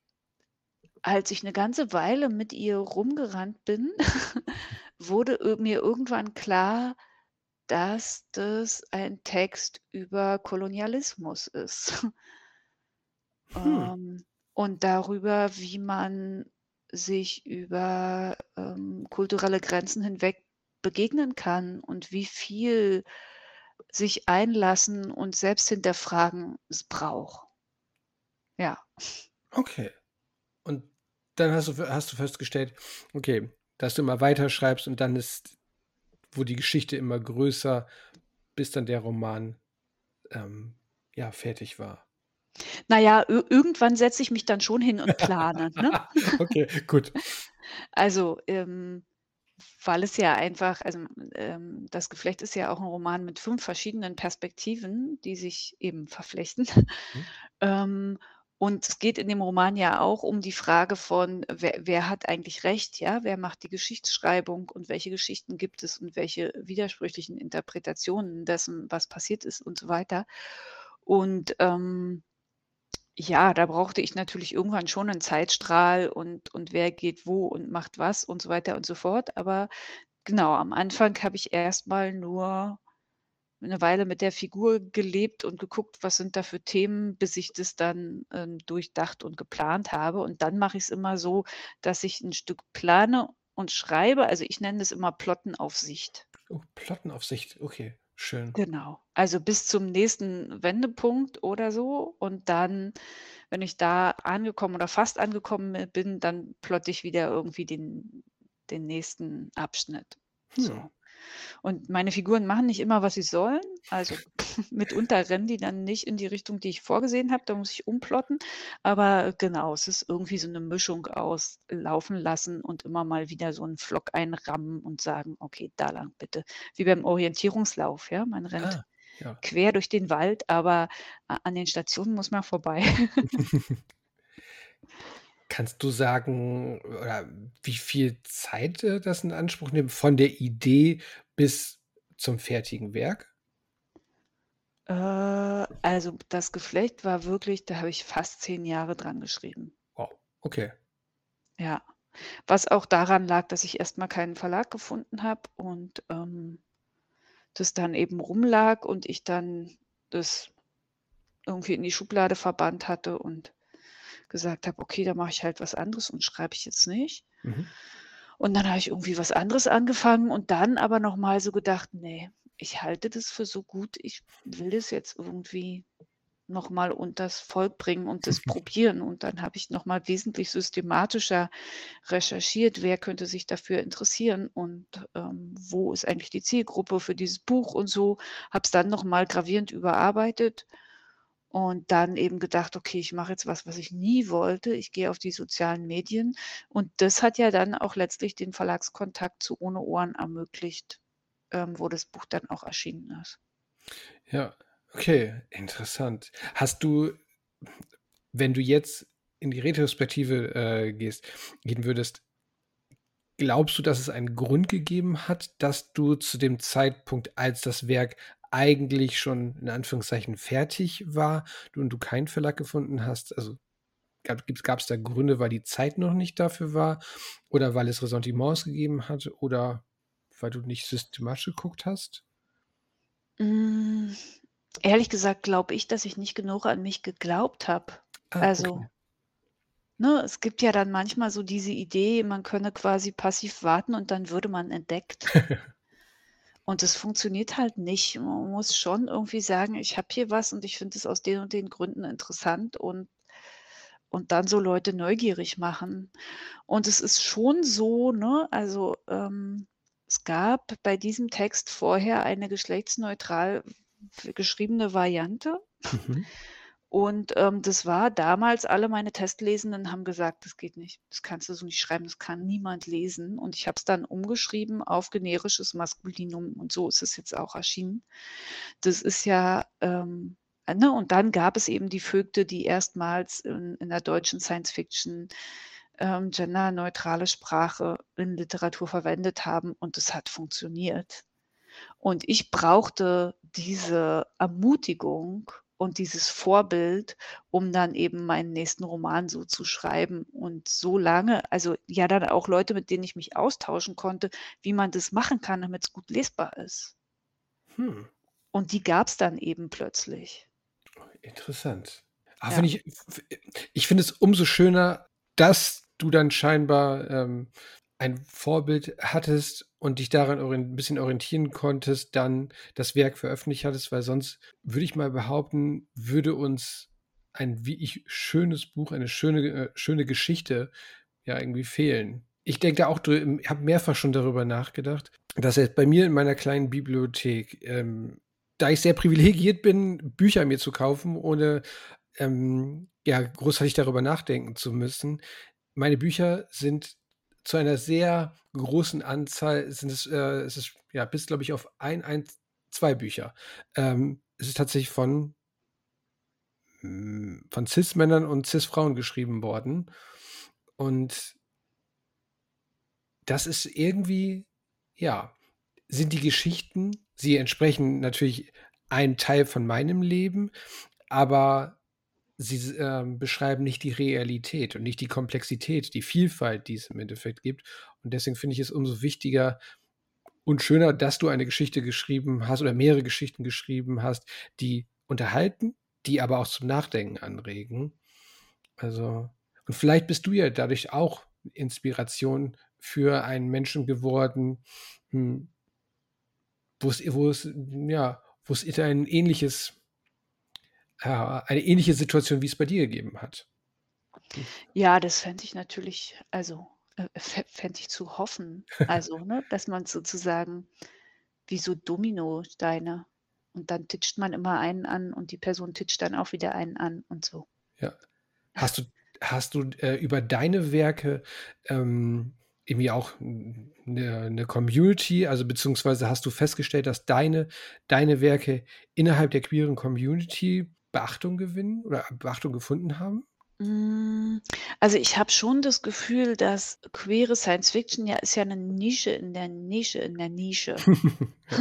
als ich 'ne ganze Weile mit ihr rumgerannt bin, wurde mir irgendwann klar, dass das ein Text über Kolonialismus ist. Hm. Und darüber, wie man sich über, kulturelle Grenzen hinweg begegnen kann und wie viel sich einlassen und selbst hinterfragen es braucht. Ja. Okay. Und dann hast du festgestellt, okay, dass du immer weiterschreibst und dann wurde die Geschichte immer größer, bis dann der Roman, ähm, ja, fertig war. Na ja, irgendwann setze ich mich dann schon hin und plane, ne? Okay, gut. Also, weil es ja einfach Das Geflecht ist ja auch 'n Roman mit 5 verschiedenen Perspektiven, die sich eben verflechten. Mhm. Ähm, und es geht in dem Roman ja auch um die Frage von, wer hat eigentlich recht, ja? Wer macht die Geschichtsschreibung und welche Geschichten gibt es und welche widersprüchlichen Interpretationen dessen, was passiert ist und so weiter. Und, ja, da brauchte ich natürlich irgendwann schon 'nen Zeitstrahl und wer geht wo und macht was und so weiter und so fort. Aber genau, am Anfang habe ich erst mal nur 'ne Weile mit der Figur gelebt und geguckt, was sind da für Themen, bis ich das dann, durchdacht und geplant habe. Und dann mache ich's immer so, dass ich 'n Stück plane und schreibe. Also, ich nenne das immer Plotten auf Sicht. Oh, Plottenaufsicht, okay, schön. Genau. Also, bis zum nächsten Wendepunkt oder so und dann, wenn ich da angekommen oder fast angekommen bin, dann plotte ich wieder irgendwie den nächsten Abschnitt, Hm. so. Und meine Figuren machen nicht immer, was sie sollen. Also, mitunter rennen die dann nicht in die Richtung, die ich vorgesehen habe, da muss ich umplotten. Aber genau, es ist irgendwie so 'ne Mischung aus laufen lassen und immer mal wieder so 'n Pflock einrammen und sagen: „Okay, da lang bitte.“ Wie beim Orientierungslauf, ja? Man rennt Ah, ja. quer durch den Wald, aber an den Stationen muss man vorbei. Kannst du sagen, oder wie viel Zeit, das in Anspruch nimmt, von der Idee bis zum fertigen Werk? Also, Das Geflecht war wirklich da habe ich fast 10 Jahre dran geschrieben. Wow, okay. Ja. Was auch daran lag, dass ich erst mal keinen Verlag gefunden habe und, das dann eben rumlag und ich dann das irgendwie in die Schublade verbannt hatte und gesagt habe: „Okay, dann mache ich halt was anderes und schreibe ich jetzt nicht.“ Mhm. Und dann habe ich irgendwie was anderes angefangen und dann aber noch mal so gedacht: „Ne, ich halte das für so gut, ich will das jetzt irgendwie noch mal unters Volk bringen und das probieren. Und dann habe ich noch mal wesentlich systematischer recherchiert, wer könnte sich dafür interessieren und, wo ist eigentlich die Zielgruppe für dieses Buch und so. Habe es dann noch mal gravierend überarbeitet und dann eben gedacht: „Okay, ich mache jetzt was, was ich nie wollte. Ich gehe auf die sozialen Medien.“ Und das hat ja dann auch letztlich den Verlagskontakt zu Ohne Ohren ermöglicht, wo das Buch dann auch erschienen ist. Ja, okay, interessant. Hast du, wenn du jetzt in die Retrospektive, gehen würdest, glaubst du, dass es einen Grund gegeben hat, dass du zu dem Zeitpunkt, als das Werk eigentlich schon in Anführungszeichen fertig war, du keinen Verlag gefunden hast? Also, gab's da Gründe, weil die Zeit noch nicht dafür war oder weil es Ressentiments gegeben hat oder weil du nicht systematisch geguckt hast? Hm, ehrlich gesagt glaube ich, dass ich nicht genug an mich geglaubt habe. Ah, Also, okay. ne, es gibt ja dann manchmal so diese Idee, man könne quasi passiv warten und dann würde man entdeckt. Und das funktioniert halt nicht. Man muss schon irgendwie sagen: „Ich habe hier was und ich finde es aus den und den Gründen interessant“ und dann so Leute neugierig machen. Und es ist schon so, ne, also, es gab bei diesem Text vorher eine geschlechtsneutral geschriebene Variante. Mhm. Und, das war damals alle meine Testlesenden haben gesagt: „Das geht nicht. Das kannst du so nicht schreiben, das kann niemand lesen.“ Und ich habe es dann umgeschrieben auf generisches Maskulinum und so ist es jetzt auch erschienen. Das ist ja, ne, und dann gab es eben die Vögte, die erstmals in der deutschen Science Fiction, genderneutrale Sprache in Literatur verwendet haben und es hat funktioniert. Und ich brauchte diese Ermutigung und dieses Vorbild, um dann eben meinen nächsten Roman so zu schreiben und so lange also, ja, dann auch Leute, mit denen ich mich austauschen konnte, wie man das machen kann, damit's gut lesbar ist. Hm, Und die gab's dann eben plötzlich. interessant. Ah, Ja. ich finde es umso schöner, dass du dann scheinbar, ein Vorbild hattest und dich daran 'n bisschen orientieren konntest, dann das Werk veröffentlicht hattest, weil sonst würde ich mal behaupten, würde uns ein wirklich schönes Buch, eine schöne Geschichte ja irgendwie fehlen. Ich denke da auch habe mehrfach schon darüber nachgedacht, dass jetzt bei mir in meiner kleinen Bibliothek, da ich sehr privilegiert bin, Bücher mir zu kaufen, ohne, ja, großartig darüber nachdenken zu müssen. Meine Bücher sind zu einer sehr großen Anzahl es ist, ja, bis, glaube ich, auf 2 Bücher. Es ist tatsächlich von Cis-Männern und Cis-Frauen geschrieben worden. Und das ist irgendwie ja, sind die Geschichten sie entsprechen natürlich einem Teil von meinem Leben, aber beschreiben nicht die Realität und nicht die Komplexität, die Vielfalt, die es im Endeffekt gibt. Und deswegen finde ich es umso wichtiger und schöner, dass du eine Geschichte geschrieben hast oder mehrere Geschichten geschrieben hast, die unterhalten, die aber auch zum Nachdenken anregen. Also und vielleicht bist du ja dadurch auch Inspiration für einen Menschen geworden, hm, wo es ein ähnliches eine ähnliche Situation, wie es bei dir gegeben hat. Hm. Ja, das fände ich natürlich also, fände ich zu hoffen. Also, ne, dass man sozusagen wie so Dominosteine und dann titscht man immer einen an und die Person titscht dann auch wieder einen an und so. Ja. Hast du über deine Werke, irgendwie auch 'ne Community, also beziehungsweise hast du festgestellt, dass deine Werke innerhalb der queeren Community Beachtung gewinnen oder Beachtung gefunden haben? Hm, also, ich habe schon das Gefühl, dass queere Science Fiction ja ist ja 'ne Nische in der Nische in der Nische. Ja.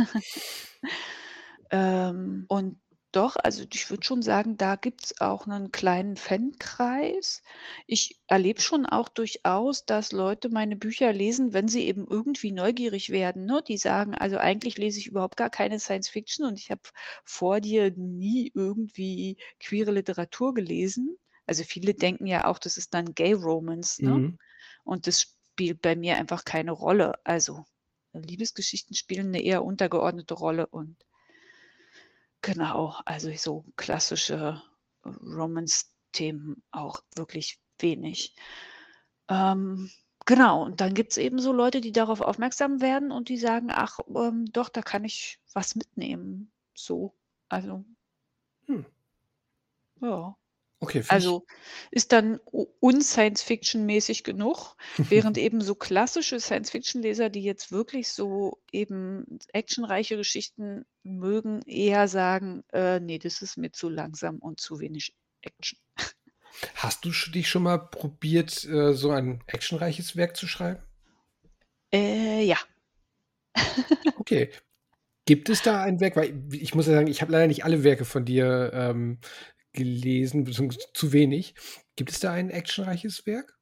Und doch, also, ich würde schon sagen, da gibt's auch 'nen kleinen Fankreis. Ich erlebe schon auch durchaus, dass Leute meine Bücher lesen, wenn sie eben irgendwie neugierig werden, ne? Die sagen: „Also, eigentlich lese ich überhaupt gar keine Science Fiction und ich habe vor dir nie irgendwie queere Literatur gelesen.“ Also, viele denken ja auch, das ist dann Gay Romance, ne? Mhm. Und das spielt bei mir einfach keine Rolle. Also, Liebesgeschichten spielen 'ne eher untergeordnete Rolle und genau, also so klassische Romance-Themen auch wirklich wenig. Ähm, genau, und dann gibt's eben so Leute, die darauf aufmerksam werden und die sagen: „Ach, doch, da kann ich was mitnehmen." So, also, Hm, ja. okay, finde ich. Also, ist dann u un-Science-Fiction-mäßig genug, während eben so klassische Science-Fiction-Leser, die jetzt wirklich so eben actionreiche Geschichten mögen, eher sagen: „Ne, das ist mir zu langsam und zu wenig Action." Hast du dich schon mal probiert, so ein actionreiches Werk zu schreiben? Ja. Okay. Gibt es da ein Werk, weil ich muss ja sagen, ich habe leider nicht alle Werke von dir, gelesen, beziehungsweise zu wenig. Gibt es da ein actionreiches Werk?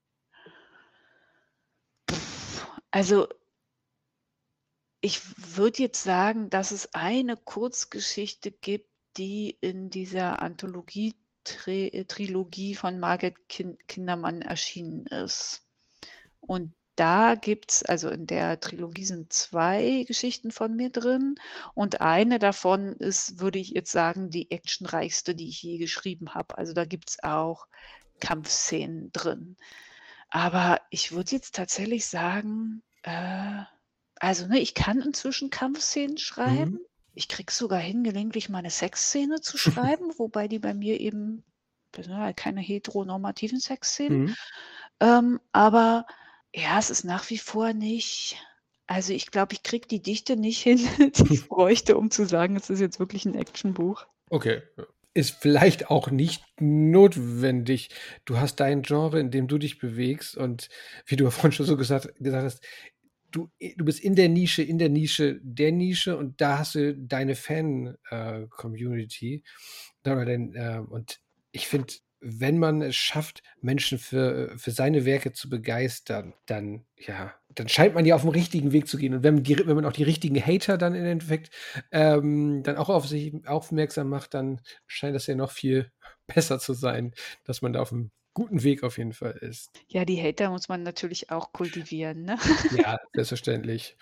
Also, ich würde jetzt sagen, dass es eine Kurzgeschichte gibt, die in dieser Anthologie Trilogie von Margit Kindermann erschienen ist. Und da gibt's also in der Trilogie sind 2 Geschichten von mir drin und eine davon ist, würde ich jetzt sagen, die actionreichste, die ich je geschrieben habe. Also, da gibt's auch Kampfszenen drin. Aber ich würde jetzt tatsächlich sagen, also, ne, ich kann inzwischen Kampfszenen Mhm. schreiben. Ich kriege es sogar hin, gelegentlich mal 'ne Sexszene zu schreiben, wobei die bei mir eben das sind halt keine heteronormativen Sexszenen. Mhm. Aber ja, es ist nach wie vor nicht also, ich glaube, ich kriege die Dichte nicht hin, die ich bräuchte, um zu sagen, es ist jetzt wirklich 'n Actionbuch. Okay, ja. Ist vielleicht auch nicht notwendig. Du hast dein Genre, in dem du dich bewegst und wie du ja vorhin schon so gesagt hast, du bist in der Nische der Nische und da hast du deine Fan Community. Oder denn, und ich finde, wenn man es schafft, Menschen für seine Werke zu begeistern, dann ja, dann scheint man ja aufm richtigen Weg zu gehen. Und wenn man auch die richtigen Hater dann im Endeffekt, dann auch auf sich aufmerksam macht, dann scheint das ja noch viel besser zu sein, dass man da auf'm guten Weg auf jeden Fall ist. Ja, die Hater muss man natürlich auch kultivieren, ne? Ja, selbstverständlich.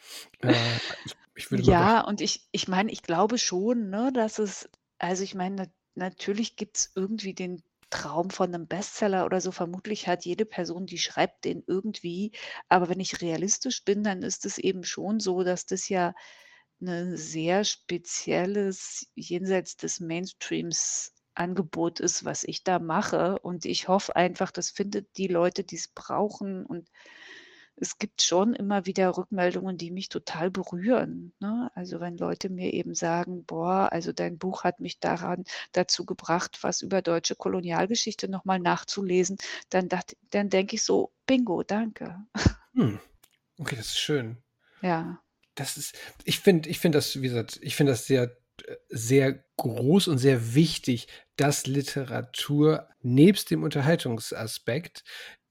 Ich würde mal beh Ja, und ich meine, ich glaube schon, ne, dass es also, ich meine, natürlich gibt's irgendwie den Traum von 'nem Bestseller oder so. Vermutlich hat jede Person, die schreibt, den irgendwie. Aber wenn ich realistisch bin, dann ist es eben schon so, dass das ja 'ne sehr spezielles, jenseits des Mainstreams Angebot ist, was ich da mache. Und ich hoffe einfach, das findet die Leute, die's brauchen. Und es gibt schon immer wieder Rückmeldungen, die mich total berühren, ne? Also, wenn Leute mir eben sagen: „Boah, also dein Buch hat mich dazu gebracht, was über deutsche Kolonialgeschichte noch mal nachzulesen." Dann denke ich so: „Bingo, danke." hm, okay, das ist schön. Ja. Das ist ich finde das, wie gesagt, ich finde das sehr groß und sehr wichtig, dass Literatur nebst dem Unterhaltungsaspekt,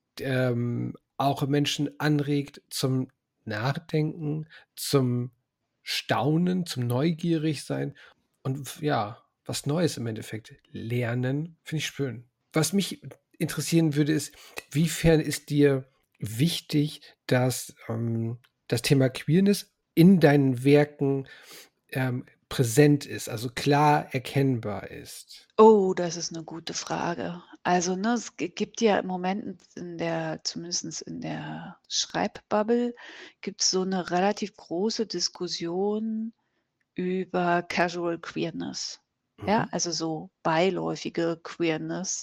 auch Menschen anregt zum Nachdenken, zum Staunen, zum Neugierigsein und ja, was Neues im Endeffekt lernen, finde ich schön. Was mich interessieren würde, ist, wiefern ist dir wichtig, dass, das Thema Queerness in deinen Werken, präsent ist, also klar erkennbar ist? Oh, das ist 'ne gute Frage. Also, ne, es gibt ja im Moment in der zumindest in der Schreibbubble gibt's so 'ne relativ große Diskussion über Casual Queerness. Ja, Mhm. also so beiläufige Queerness,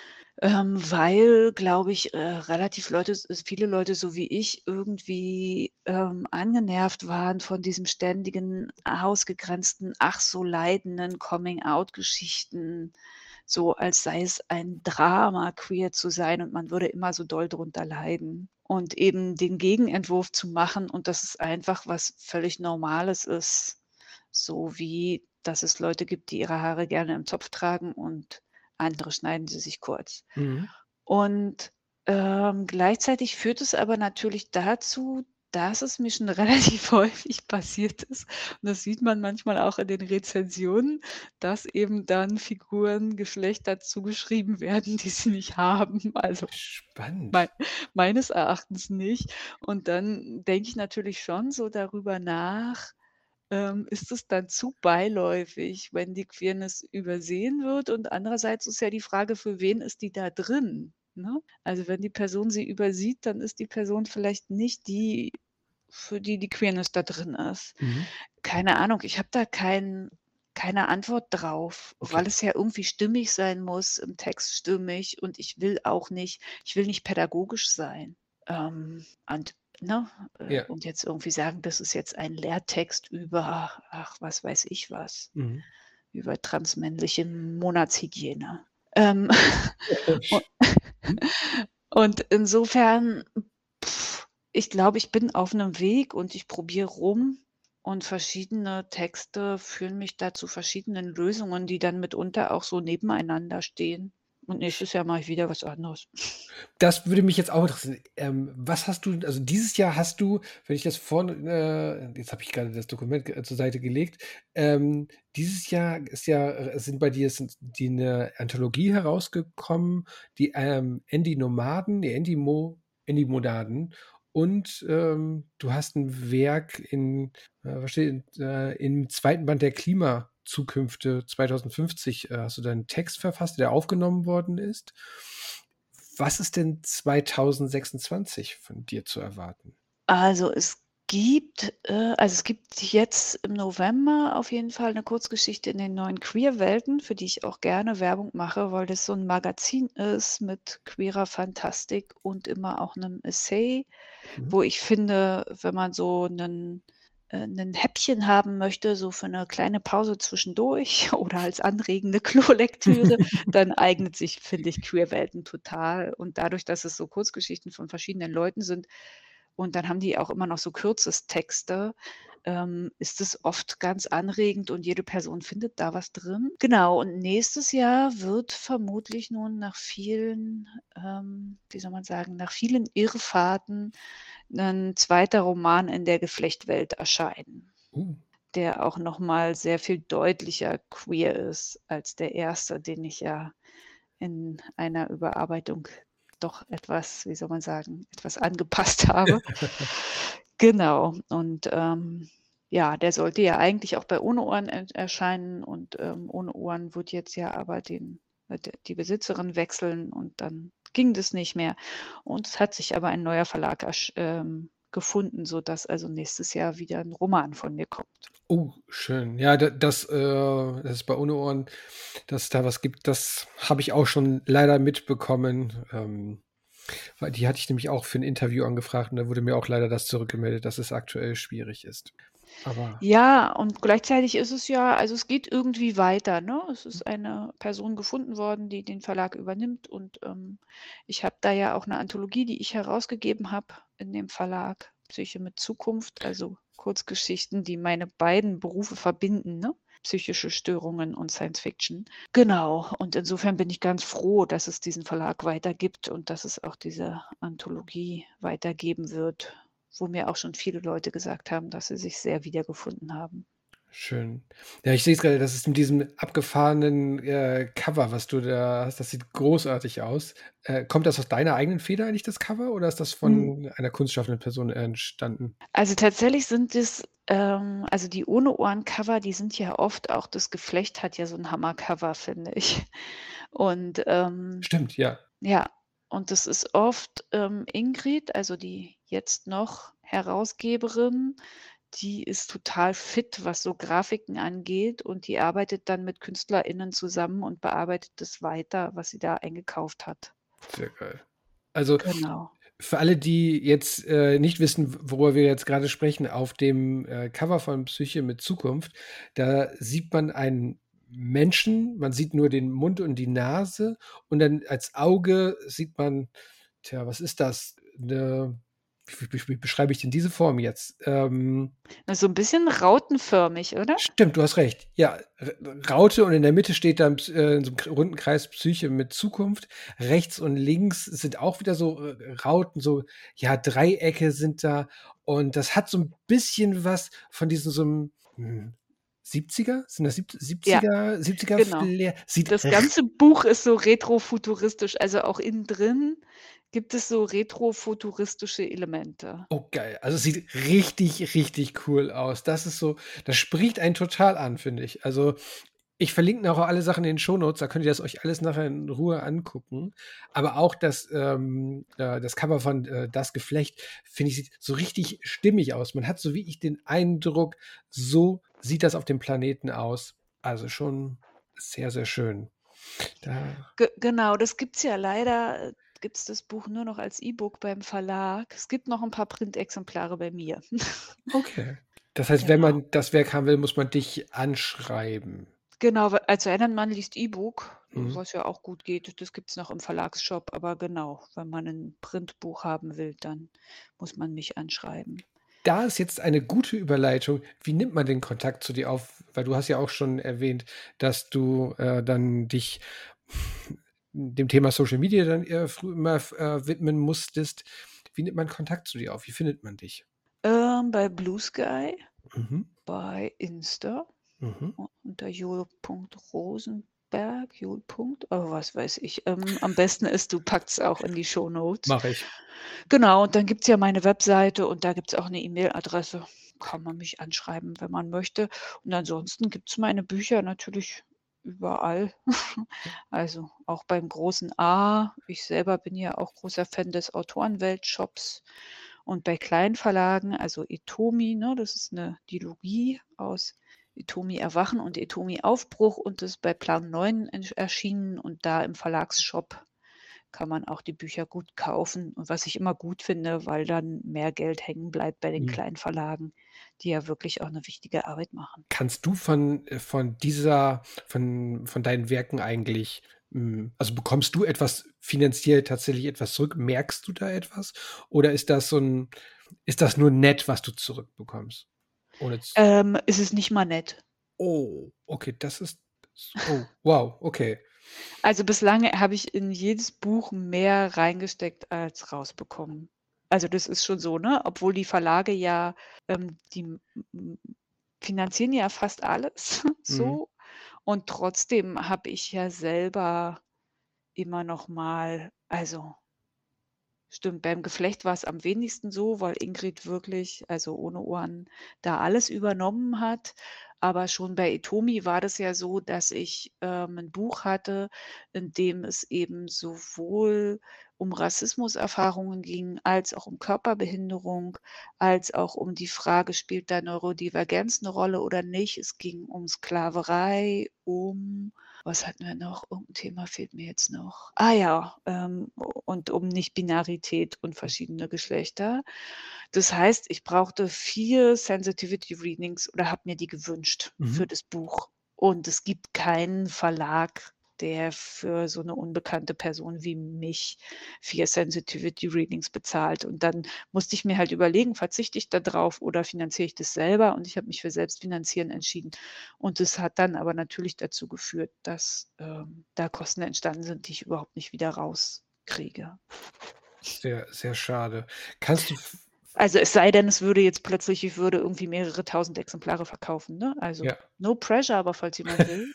weil, glaube ich, relativ viele Leute so wie ich irgendwie, angenervt waren von diesem ständigen, ausgegrenzten, ach so leidenden Coming-out-Geschichten, so als sei es ein Drama, queer zu sein und man würde immer so doll drunter leiden. Und eben den Gegenentwurf zu machen und dass es einfach was völlig Normales ist, so wie, dass es Leute gibt, die ihre Haare gerne im Zopf tragen und andere schneiden sie sich kurz. Mhm. Und, gleichzeitig führt es aber natürlich dazu, dass es mir schon relativ häufig passiert ist, und das sieht man manchmal auch in den Rezensionen, dass eben dann Figuren Geschlechter zugeschrieben werden, die sie nicht haben. Also, mei Spannend. meines Erachtens nicht. Und dann denke ich natürlich schon so darüber nach, ist es dann zu beiläufig, wenn die Queerness übersehen wird? Und andererseits ist ja die Frage, für wen ist die da drin, ne? Also, wenn die Person sie übersieht, dann ist die Person vielleicht nicht die, für die die Queerness da drin ist. Mhm. Keine Ahnung, ich habe da keine Antwort drauf, weil Okay. es ja irgendwie stimmig sein muss, im Text stimmig, und ich will nicht pädagogisch sein. Und ne, Ja. und jetzt irgendwie sagen, das ist jetzt ein Lehrtext über, ach, was weiß ich was, Mhm. über transmännliche Monatshygiene. Ähm, u Mhm. und insofern, ich glaube, ich bin auf 'nem Weg und ich probiere rum, und verschiedene Texte führen mich da zu verschiedenen Lösungen, die dann mitunter auch so nebeneinander stehen. Und nächstes Jahr mache ich wieder was anderes. Das würde mich jetzt auch interessieren. Was hast du also, dieses Jahr hast du, wenn ich das jetzt habe ich gerade das Dokument zur Seite gelegt. Dieses Jahr ist ja sind bei dir sind die 'ne Anthologie herausgekommen, die, Endy-Nomaden, die Endy-Monaden und, du hast 'n Werk was steht, im zweiten Band der Klimazukünfte 2050, hast du da 'n Text verfasst, der aufgenommen worden ist. Was ist denn 2026 von dir zu erwarten? Also, es gibt jetzt im November auf jeden Fall 'ne Kurzgeschichte in den neuen Queer-Welten, für die ich auch gerne Werbung mache, weil das so 'n Magazin ist mit queerer Fantastik und immer auch 'nem Essay, Mhm. wo ich finde, wenn man so 'nen Häppchen haben möchte, so für 'ne kleine Pause zwischendurch oder als anregende Klolektüre, dann eignet sich, finde ich, Queer-Welten total. Und dadurch, dass es so Kurzgeschichten von verschiedenen Leuten sind, und dann haben die auch immer noch so Kürzestexte, ist es oft ganz anregend und jede Person findet da was drin. Genau, und nächstes Jahr wird vermutlich nun nach vielen, wie soll man sagen, nach vielen Irrfahrten 'nen zweiter Roman in der Geflechtwelt erscheinen, Uh, der auch noch mal sehr viel deutlicher queer ist als der erste, den ich ja in einer Überarbeitung doch etwas, wie soll man sagen, etwas angepasst habe. Genau, und, ja, der sollte ja eigentlich auch bei Ohne Ohren erscheinen, und, Ohne Ohren wird jetzt ja aber die Besitzerin wechseln, und dann ging das nicht mehr. Und es hat sich aber ein neuer Verlag gefunden, sodass also nächstes Jahr wieder 'n Roman von mir kommt. schön. Ja, dass es bei Ohne Ohren dass es da was gibt, das habe ich auch schon leider mitbekommen. Weil die hatte ich nämlich auch für 'n Interview angefragt und da wurde mir auch leider das zurückgemeldet, dass es aktuell schwierig ist. Aber Ja, und gleichzeitig ist es ja, also, es geht irgendwie weiter, ne? Es ist eine Person gefunden worden, die den Verlag übernimmt, und, ich habe da ja auch 'ne Anthologie, die ich herausgegeben habe in dem Verlag, Psyche mit Zukunft, also Kurzgeschichten, die meine beiden Berufe verbinden, ne? Psychische Störungen und Science Fiction. Genau, und insofern bin ich ganz froh, dass es diesen Verlag weitergibt und dass es auch diese Anthologie weitergeben wird, wo mir auch schon viele Leute gesagt haben, dass sie sich sehr wiedergefunden haben. schön. Ja, ich sehe es grade, das ist mit diesem abgefahrenen, Cover, was du da hast. Das sieht großartig aus. Kommt das aus deiner eigenen Feder eigentlich, das Cover, oder ist das Hm, von einer kunstschaffenden Person entstanden? also tatsächlich sind es, also die Ohne-Ohren-Cover, die sind ja oft, auch das Geflecht hat ja so 'n Hammer-Cover, finde ich. Und, Stimmt, ja. ja, und das ist oft, Ingrid, also die jetzt noch Herausgeberin, die ist total fit, was so Grafiken angeht, und die arbeitet dann mit KünstlerInnen zusammen und bearbeitet das weiter, was sie da eingekauft hat. Sehr geil. Also, Genau. für alle, die jetzt, nicht wissen, worüber wir jetzt grade sprechen, auf dem, Cover von Psyche mit Zukunft, da sieht man einen Menschen, man sieht nur den Mund und die Nase und dann als Auge sieht man tja, was ist das? 'Ne wie beschreibe ich denn diese Form jetzt? Na, so 'n bisschen rautenförmig, oder? Stimmt, du hast recht. Ja, Raute und in der Mitte steht dann in so 'nem runden Kreis Psyche mit Zukunft. Rechts und links sind auch wieder so, Rauten, so, ja, Dreiecke sind da und das hat so 'n bisschen was von diesem so 'nem, 70er? Sind das Ja, 70er genau. Flair? Sieht Das ganze Buch ist so retrofuturistisch, also auch innen drin gibt es so retrofuturistische Elemente. oh geil. Also, es sieht richtig, richtig cool aus. Das spricht einen total an, finde ich. Also, ich verlinke noch alle Sachen in den Shownotes, da könnt ihr das euch alles nachher in Ruhe angucken. Aber auch das Cover von, „Das Geflecht", finde ich, sieht so richtig stimmig aus. Man hat so wie ich den Eindruck, so sieht das auf dem Planeten aus. Also, schon sehr, sehr schön. Da Genau, das gibt's ja leider gibt's das Buch nur noch als E-Book beim Verlag. Es gibt noch 'n paar Printexemplare bei mir. okay. Das heißt, wenn Genau. man das Werk haben will, muss man dich anschreiben. Genau, we also Entenmann liest E-Book, Mhm. was ja auch gut geht. Das gibt's noch im Verlagsshop, aber genau, wenn man 'n Printbuch haben will, dann muss man mich anschreiben. Da ist jetzt eine gute Überleitung. Wie nimmt man den Kontakt zu dir auf? Weil du hast ja auch schon erwähnt, dass du, dann dich dem Thema Social Media dann eher früh immer widmen musstest. Wie nimmt man Kontakt zu dir auf? Wie findet man dich? Bei Bluesky, Mhm, bei Insta mhm. unter Joel. Rosenberg, was weiß ich. Am besten ist, du packst auch in die Shownotes. Mache ich. Genau, und dann gibt's ja meine Webseite und da gibt's auch 'ne E-Mail-Adresse. Kann man mich anschreiben, wenn man möchte. Und ansonsten gibt's meine Bücher natürlich überall. Also, auch beim großen A. Ich selber bin ja auch großer Fan des Autorenweltshops. Und bei Kleinverlagen, also Itomi, ne, das ist 'ne Dilogie aus Itomi Erwachen und Itomi Aufbruch und ist bei Plan 9 erschienen und da im Verlagsshop kann man auch die Bücher gut kaufen. Und was ich immer gut finde, weil dann mehr Geld hängen bleibt bei den Mhm. kleinen Verlagen, die ja wirklich auch 'ne wichtige Arbeit machen. Kannst du von deinen Werken eigentlich also, bekommst du etwas finanziell tatsächlich etwas zurück? Merkst du da etwas? Oder ist das nur nett, was du zurückbekommst? Ohne z Es ist nicht mal nett. Oh, okay, oh, wow, okay. Also, bislang habe ich in jedes Buch mehr reingesteckt als rausbekommen. Also, das ist schon so, ne? Obwohl die Verlage ja, die m finanzieren ja fast alles Mhm, so und trotzdem habe ich ja selber immer noch mal stimmt, beim Geflecht war's am wenigsten so, weil Ingrid wirklich, also ohne Ohren, da alles übernommen hat. Aber schon bei Itomi war das ja so, dass ich, 'n Buch hatte, in dem es eben sowohl um Rassismuserfahrungen ging, als auch um Körperbehinderung, als auch um die Frage: „Spielt da Neurodivergenz 'ne Rolle oder nicht?“ Es ging um Sklaverei, was hatten wir noch? Irgend 'n Thema fehlt mir jetzt noch. Ah ja, und um Nichtbinarität und verschiedene Geschlechter. Das heißt, ich brauchte 4 Sensitivity Readings oder habe mir die gewünscht mhm. für das Buch. Und es gibt keinen Verlag, der für so 'ne unbekannte Person wie mich 4 Sensitivity Readings bezahlt. Und dann musste ich mir halt überlegen, verzichte ich da drauf oder finanziere ich das selber? Und ich habe mich für Selbstfinanzieren entschieden. Und das hat dann aber natürlich dazu geführt, dass, da Kosten entstanden sind, die ich überhaupt nicht wieder rauskriege. Sehr, sehr schade. Kannst du f Also, es sei denn, es würde jetzt plötzlich ich würde irgendwie mehrere tausend Exemplare verkaufen, ne? Also, ja. no pressure, aber falls jemand will.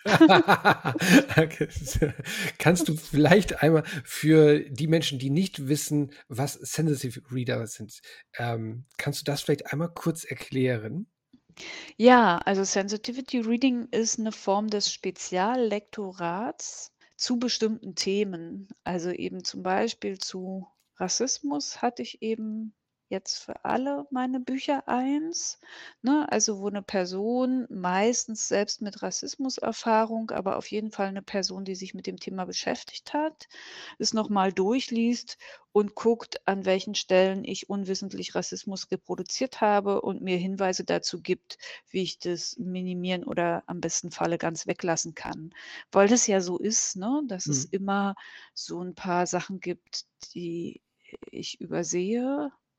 Okay, kannst du vielleicht einmal für die Menschen, die nicht wissen, was Sensitive Reader sind, kannst du das vielleicht einmal kurz erklären? Ja, also Sensitivity Reading ist 'ne Form des Speziallektorats zu bestimmten Themen. Also, eben zum Beispiel zu Rassismus hatte ich eben jetzt für alle meine Bücher eins, ne? Also, wo 'ne Person meistens selbst mit Rassismuserfahrung, aber auf jeden Fall 'ne Person, die sich mit dem Thema beschäftigt hat, es noch mal durchliest und guckt, an welchen Stellen ich unwissentlich Rassismus reproduziert habe und mir Hinweise dazu gibt, wie ich das minimieren oder am besten Falle ganz weglassen kann. Weil das ja so ist, ne, dass es Mhm. immer so 'n paar Sachen gibt, die ich übersehe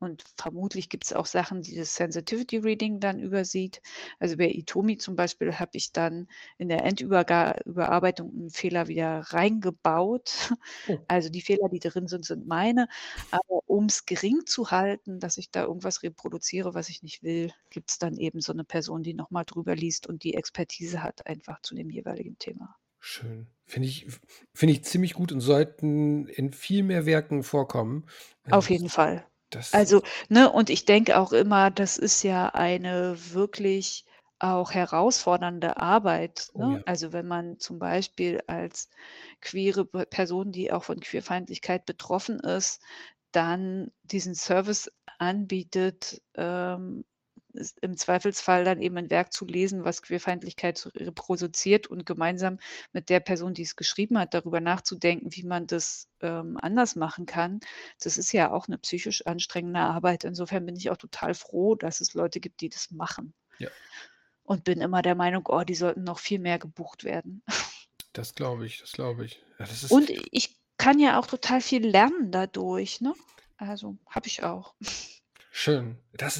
Und vermutlich gibt es auch Sachen, die das Sensitivity Reading dann übersieht. Also bei Itomi zum Beispiel habe ich dann in der Überarbeitung einen Fehler wieder reingebaut. Oh, Also die Fehler, die drin sind, sind meine. Aber um es gering zu halten, dass ich da irgendwas reproduziere, was ich nicht will, gibt es dann eben so eine Person, die noch mal drüber liest und die Expertise hat einfach zu dem jeweiligen Thema. schön. Finde ich ziemlich gut und sollten in viel mehr Werken vorkommen. Auf jeden Fall. Das Also, ne, und ich denke auch immer, das ist ja eine wirklich auch herausfordernde Arbeit, oh ne? ja. Also, wenn man zum Beispiel als queere Person, die auch von Queerfeindlichkeit betroffen ist, dann diesen Service anbietet, ist im Zweifelsfall dann eben ein Werk zu lesen, was Queerfeindlichkeit so reproduziert und gemeinsam mit der Person, die es geschrieben hat, darüber nachzudenken, wie man das, anders machen kann. Das ist ja auch 'ne psychisch anstrengende Arbeit. Insofern bin ich auch total froh, dass es Leute gibt, die das machen Ja, und bin immer der Meinung: „Oh, die sollten noch viel mehr gebucht werden.“ das glaube ich, das glaube ich. Ja, das ist Und ich kann ja auch total viel lernen dadurch, ne? Also, habe ich auch. schön.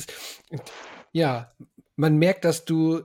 Ja, man merkt, dass du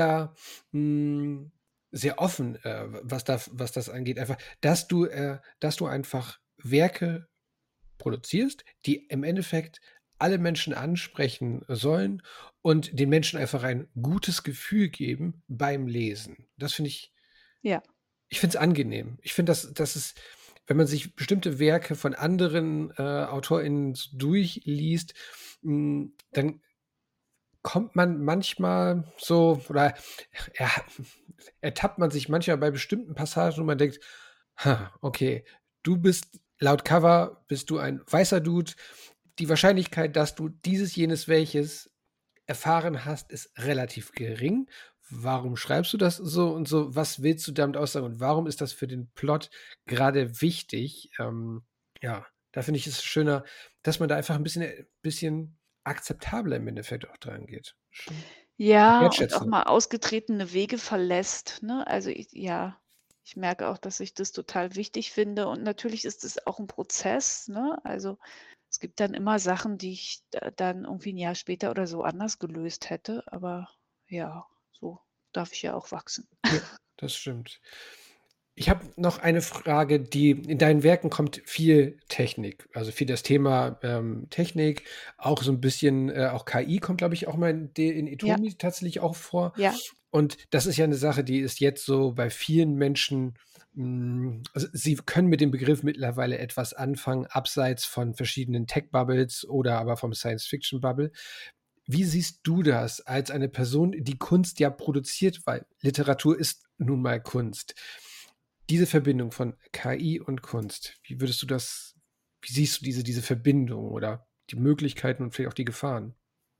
hm, sehr offen, was das angeht, einfach, dass du einfach Werke produzierst, die im Endeffekt alle Menschen ansprechen sollen und den Menschen einfach ein gutes Gefühl geben beim Lesen. Ja. Ich finde es angenehm. Ich finde, dass es, wenn man sich bestimmte Werke von anderen, AutorInnen so durchliest, dann kommt man manchmal so oder er ertappt man sich manchmal bei bestimmten Passagen, wo man denkt: „Ha, okay, laut Cover bist du ein weißer Dude. Die Wahrscheinlichkeit, dass du dieses, jenes, welches erfahren hast, ist relativ gering. Warum schreibst du das so und so? Was willst du damit aussagen und warum ist das für den Plot gerade wichtig?“ Ja, da finde ich es schöner, dass man da einfach ein bisschen akzeptabler im Endeffekt auch dran geht. Schon Ja, und auch wertschätzender. mal ausgetretene Wege verlässt, ne? Also, ich merke auch, dass ich das total wichtig finde und natürlich ist es auch 'n Prozess, ne? Also, es gibt dann immer Sachen, die ich da dann irgendwie 'n Jahr später oder so anders gelöst hätte, aber ja, so darf ich ja auch wachsen. Ja, das stimmt. Ich habe noch eine Frage, die in deinen Werken kommt viel Technik, also viel das Thema, Technik, auch so ein bisschen, auch KI kommt, glaube ich, auch mal in Ja, Itomi tatsächlich auch vor. ja, Und das ist ja eine Sache, die ist jetzt so bei vielen Menschen also, sie können mit dem Begriff mittlerweile etwas anfangen, abseits von verschiedenen Tech-Bubbles oder aber vom Science-Fiction-Bubble. Wie siehst du das als eine Person, die Kunst ja produziert, weil Literatur ist nun mal Kunst? Diese Verbindung von KI und Kunst, wie siehst du diese Verbindung oder die Möglichkeiten und vielleicht auch die Gefahren?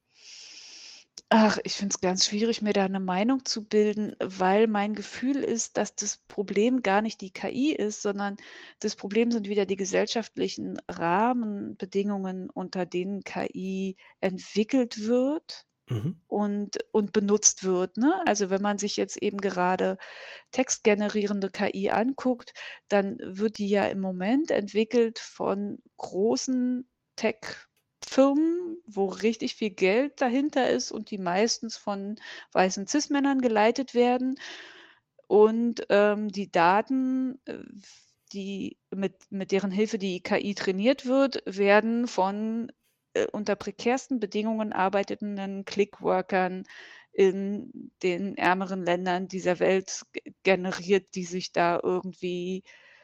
ach, ich finde es ganz schwierig, mir da 'ne Meinung zu bilden, weil mein Gefühl ist, dass das Problem gar nicht die KI ist, sondern das Problem sind wieder die gesellschaftlichen Rahmenbedingungen, unter denen KI entwickelt wird Mhm. und benutzt wird, ne? Also, wenn man sich jetzt eben gerade textgenerierende KI anguckt, dann wird die ja im Moment entwickelt von großen Tech-Firmen, wo richtig viel Geld dahinter ist und die meistens von weißen Cis-Männern geleitet werden. Und, die Daten, die mit deren Hilfe die KI trainiert wird, werden von, unter prekärsten Bedingungen arbeitenden Clickworkern in den ärmeren Ländern dieser Welt generiert, die sich da irgendwie,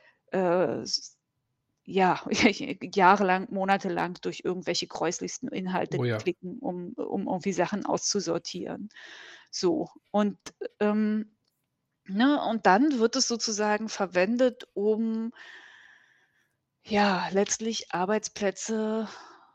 s ja, jahrelang, monatelang durch irgendwelche gräuslichsten Inhalte Oh ja. klicken, um irgendwie Sachen auszusortieren. So, und, ähm ne, und dann wird es sozusagen verwendet, um, ja, letztlich Arbeitsplätze,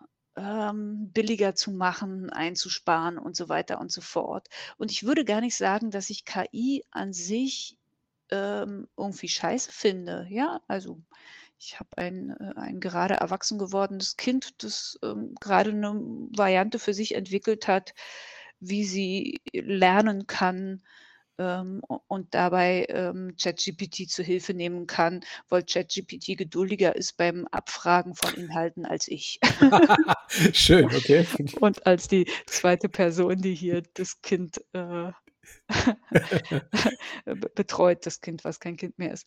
billiger zu machen, einzusparen und so weiter und so fort. Und ich würde gar nicht sagen, dass ich KI an sich, irgendwie scheiße finde, ja? Also, ich habe ein gerade erwachsen gewordenes Kind, das, grade 'ne Variante für sich entwickelt hat, wie sie lernen kann, und dabei ChatGPT zu Hilfe nehmen kann, weil ChatGPT geduldiger ist beim Abfragen von Inhalten als ich. Schön, okay. Und als die zweite Person, die hier das Kind, betreut, das Kind, was kein Kind mehr ist.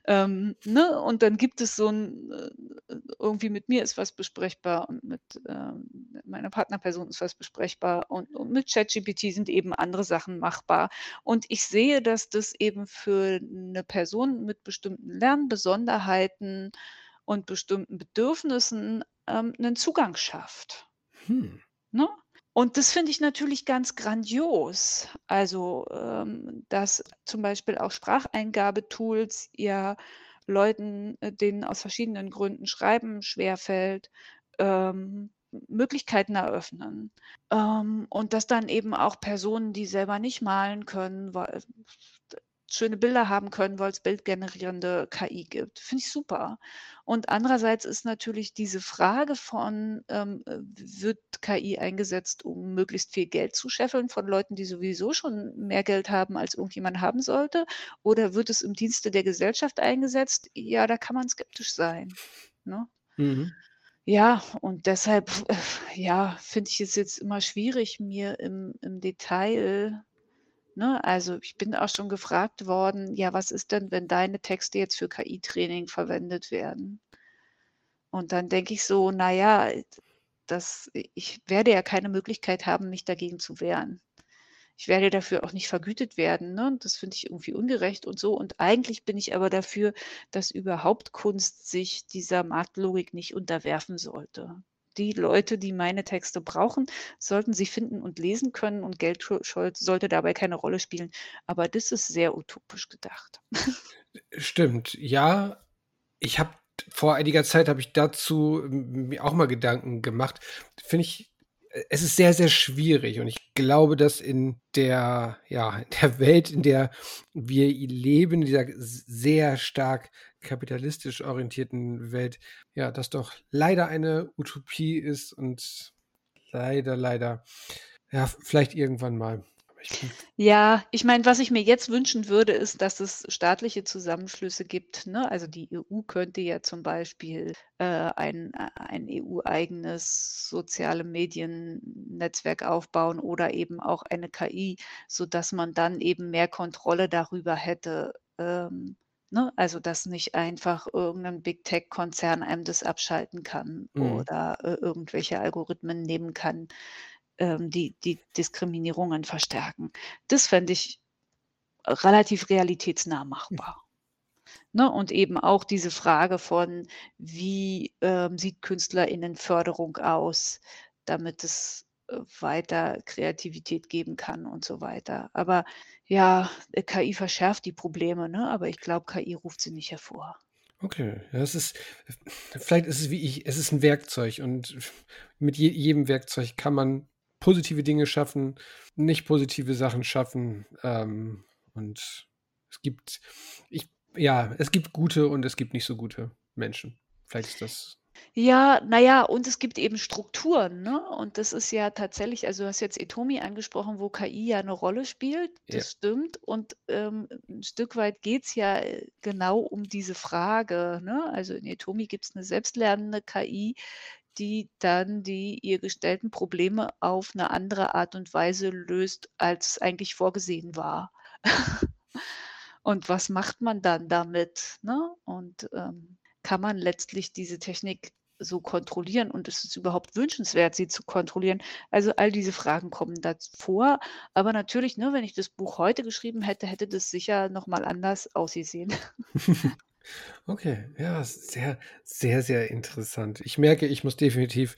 Ne? Und dann gibt es so 'n irgendwie mit mir ist was besprechbar und mit, meiner Partnerperson ist was besprechbar und mit ChatGPT sind eben andere Sachen machbar. Und ich sehe, dass das eben für 'ne Person mit bestimmten Lernbesonderheiten und bestimmten Bedürfnissen, 'nen Zugang schafft, Hm. ne? Und das finde ich natürlich ganz grandios. Also, dass zum Beispiel auch Spracheingabetools ja Leuten, denen aus verschiedenen Gründen Schreiben schwerfällt, Möglichkeiten eröffnen. Und dass dann eben auch Personen, die selber nicht malen können, weil schöne Bilder haben können, weil's bildgenerierende KI gibt. Finde ich super. Und andererseits ist natürlich diese Frage von, wird KI eingesetzt, um möglichst viel Geld zu scheffeln von Leuten, die sowieso schon mehr Geld haben, als irgendjemand haben sollte? Oder wird es im Dienste der Gesellschaft eingesetzt? Ja, da kann man skeptisch sein, ne? Mhm. Ja, und deshalb, ja, finde ich es jetzt immer schwierig, mir im Detail, ne, also, ich bin auch schon gefragt worden: „Ja, was ist denn, wenn deine Texte jetzt für KI-Training verwendet werden?“ Und dann denke ich so: „Na ja, das ich werde ja keine Möglichkeit haben, mich dagegen zu wehren. Ich werde dafür auch nicht vergütet werden, ne? Und das finde ich irgendwie ungerecht und so. Und eigentlich bin ich aber dafür, dass überhaupt Kunst sich dieser Marktlogik nicht unterwerfen sollte. Die Leute, die meine Texte brauchen, sollten sie finden und lesen können und Geld sollte dabei keine Rolle spielen. Aber das ist sehr utopisch gedacht. Stimmt. Ja, ich habe vor einiger Zeit habe ich dazu mir auch mal Gedanken gemacht. Finde ich es ist sehr, sehr schwierig und ich glaube, dass in der ja, in der Welt, in der wir leben, in dieser sehr stark kapitalistisch orientierten Welt, ja, das doch leider eine Utopie ist und leider, ja, vielleicht irgendwann mal. Aber ich bin Ja, ich meine, was ich mir jetzt wünschen würde, ist, dass es staatliche Zusammenschlüsse gibt, ne? Also, die EU könnte ja zum Beispiel, ein EU-eigenes soziale Mediennetzwerk aufbauen oder eben auch eine KI, sodass man dann eben mehr Kontrolle darüber hätte, ne? Also, dass nicht einfach irgendein Big-Tech-Konzern einem das abschalten kann mhm. oder, irgendwelche Algorithmen nehmen kann, die Diskriminierungen verstärken. Das fände ich relativ realitätsnah machbar, ne? Und eben auch diese Frage von: Wie, sieht KünstlerInnenförderung aus, damit es, weiter Kreativität geben kann und so weiter. Aber ja, KI verschärft die Probleme, ne, aber ich glaube, KI ruft sie nicht hervor. Okay, ja, es ist vielleicht ist es wie ich es ist 'n Werkzeug und mit jedem Werkzeug kann man positive Dinge schaffen, nicht positive Sachen schaffen, und es gibt ich ja, es gibt gute und es gibt nicht so gute Menschen. Vielleicht ist das Ja, na ja, und es gibt eben Strukturen, ne? Und das ist ja tatsächlich, also, du hast jetzt Etomi angesprochen, wo KI ja 'ne Rolle spielt, ja, das stimmt. Und, 'n Stück weit geht's ja, genau um diese Frage, ne? Also, in Etomi gibt's 'ne selbstlernende KI, die dann die ihr gestellten Probleme auf 'ne andere Art und Weise löst, als eigentlich vorgesehen war. Und was macht man dann damit, ne? Und, kann man letztlich diese Technik so kontrollieren und ist es überhaupt wünschenswert, sie zu kontrollieren? Also, all diese Fragen kommen da vor. Aber natürlich, ne, wenn ich das Buch heute geschrieben hätte, hätte das sicher noch mal anders ausgesehen. okay, ja, sehr, sehr interessant. Ich merke, ich muss definitiv,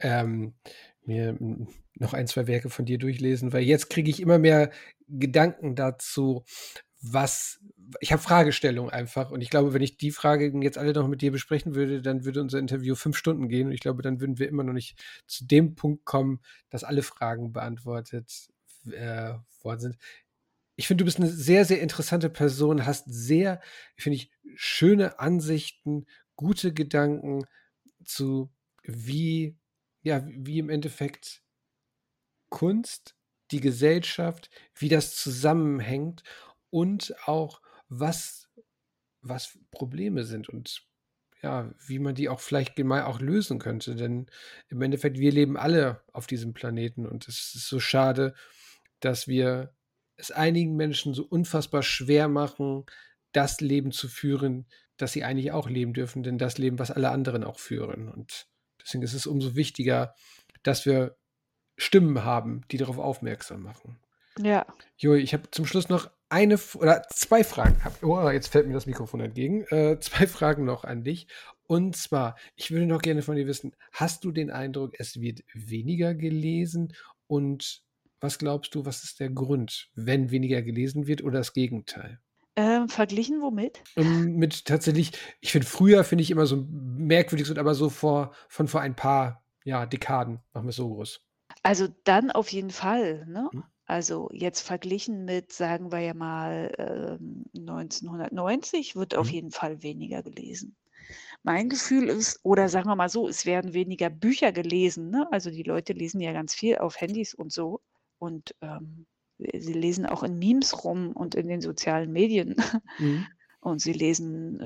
mir, noch ein 2 Werke von dir durchlesen, weil jetzt kriege ich immer mehr Gedanken dazu, was ich habe Fragestellungen einfach und ich glaube, wenn ich die Fragen jetzt alle noch mit dir besprechen würde, dann würde unser Interview 5 Stunden gehen und ich glaube, dann würden wir immer noch nicht zu dem Punkt kommen, dass alle Fragen beantwortet, worden sind. Ich finde, du bist 'ne sehr, sehr interessante Person, hast sehr, finde ich, schöne Ansichten, gute Gedanken zu wie ja, wie im Endeffekt Kunst die Gesellschaft, wie das zusammenhängt und auch was Probleme sind und ja, wie man die auch vielleicht auch lösen könnte. Denn im Endeffekt, wir leben alle auf diesem Planeten und es ist so schade, dass wir es einigen Menschen so unfassbar schwer machen, das Leben zu führen, das sie eigentlich auch leben dürfen, denn das Leben, was alle anderen auch führen. Und deswegen ist es umso wichtiger, dass wir Stimmen haben, die darauf aufmerksam machen. Ja. Joey, ich habe zum Schluss noch oder zwei Fragen. Oh, jetzt fällt mir das Mikrofon entgegen. Zwei Fragen noch an dich. Und zwar, ich würde noch gerne von dir wissen, hast du den Eindruck, es wird weniger gelesen? Und was glaubst du, was ist der Grund, wenn weniger gelesen wird oder das Gegenteil? Verglichen womit? Mit tatsächlich, finde ich immer so merkwürdig, aber so von vor ein paar Dekaden, machen wir es so groß. Also, dann auf jeden Fall, ne? Hm? Also, jetzt verglichen mit, sagen wir ja mal, 1990 wird auf Mhm. jeden Fall weniger gelesen. Mein Gefühl ist oder sagen wir mal so, es werden weniger Bücher gelesen, ne? Also, die Leute lesen ja ganz viel auf Handys und so und, sie lesen auch in Memes rum und in den sozialen Medien Mhm. und sie lesen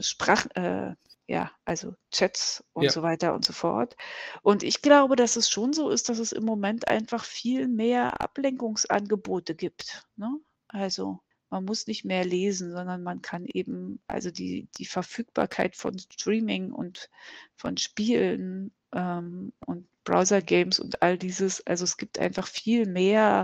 ja, also Chats und Ja. so weiter und so fort. Und ich glaube, dass es schon so ist, dass es im Moment einfach viel mehr Ablenkungsangebote gibt, ne? Also, man muss nicht mehr lesen, sondern man kann eben also die Verfügbarkeit von Streaming und von Spielen, und Browser-Games und all dieses also, es gibt einfach viel mehr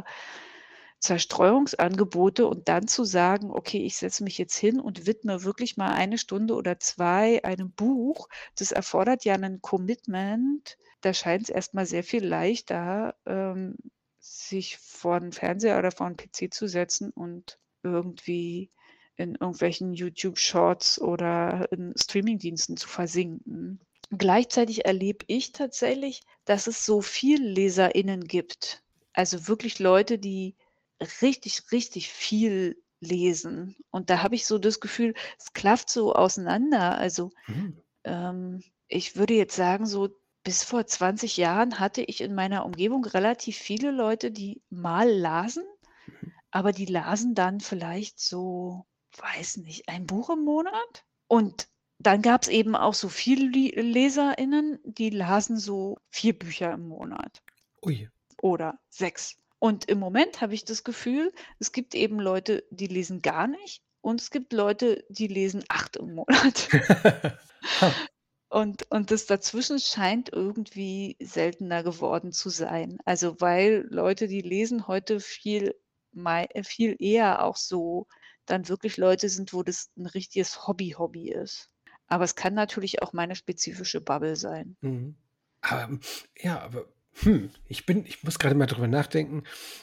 Zerstreuungsangebote und dann zu sagen: „Okay, ich setze mich jetzt hin und widme wirklich mal 1 Stunde oder 2 einem Buch“, das erfordert ja 'nen Commitment. Da scheint's erst mal sehr viel leichter, sich vor 'n Fernseher oder vor 'n PC zu setzen und irgendwie in irgendwelchen YouTube Shorts oder in Streamingdiensten zu versinken. Gleichzeitig erlebe ich tatsächlich, dass es so viel LeserInnen gibt. Also wirklich Leute, die richtig, richtig viel lesen. Und da habe ich so das Gefühl, es klafft so auseinander. Also, Mhm. ich würde jetzt sagen, so bis vor 20 Jahren hatte ich in meiner Umgebung relativ viele Leute, die mal lasen, Mhm. aber die lasen dann vielleicht so, weiß nicht, ein Buch im Monat. Und dann gab's eben auch so viele LeserInnen, die lasen so 4 Bücher im Monat Ui. oder 6. Und im Moment habe ich das Gefühl, es gibt eben Leute, die lesen gar nicht und es gibt Leute, die lesen 8 im Monat. Ha. Und das dazwischen scheint irgendwie seltener geworden zu sein. Also, weil Leute, die lesen heute viel eher auch so dann wirklich Leute sind, wo das 'n richtiges Hobby ist. Aber es kann natürlich auch meine spezifische Bubble sein. Mhm. Aber, ja, aber, ich muss gerade mal drüber nachdenken,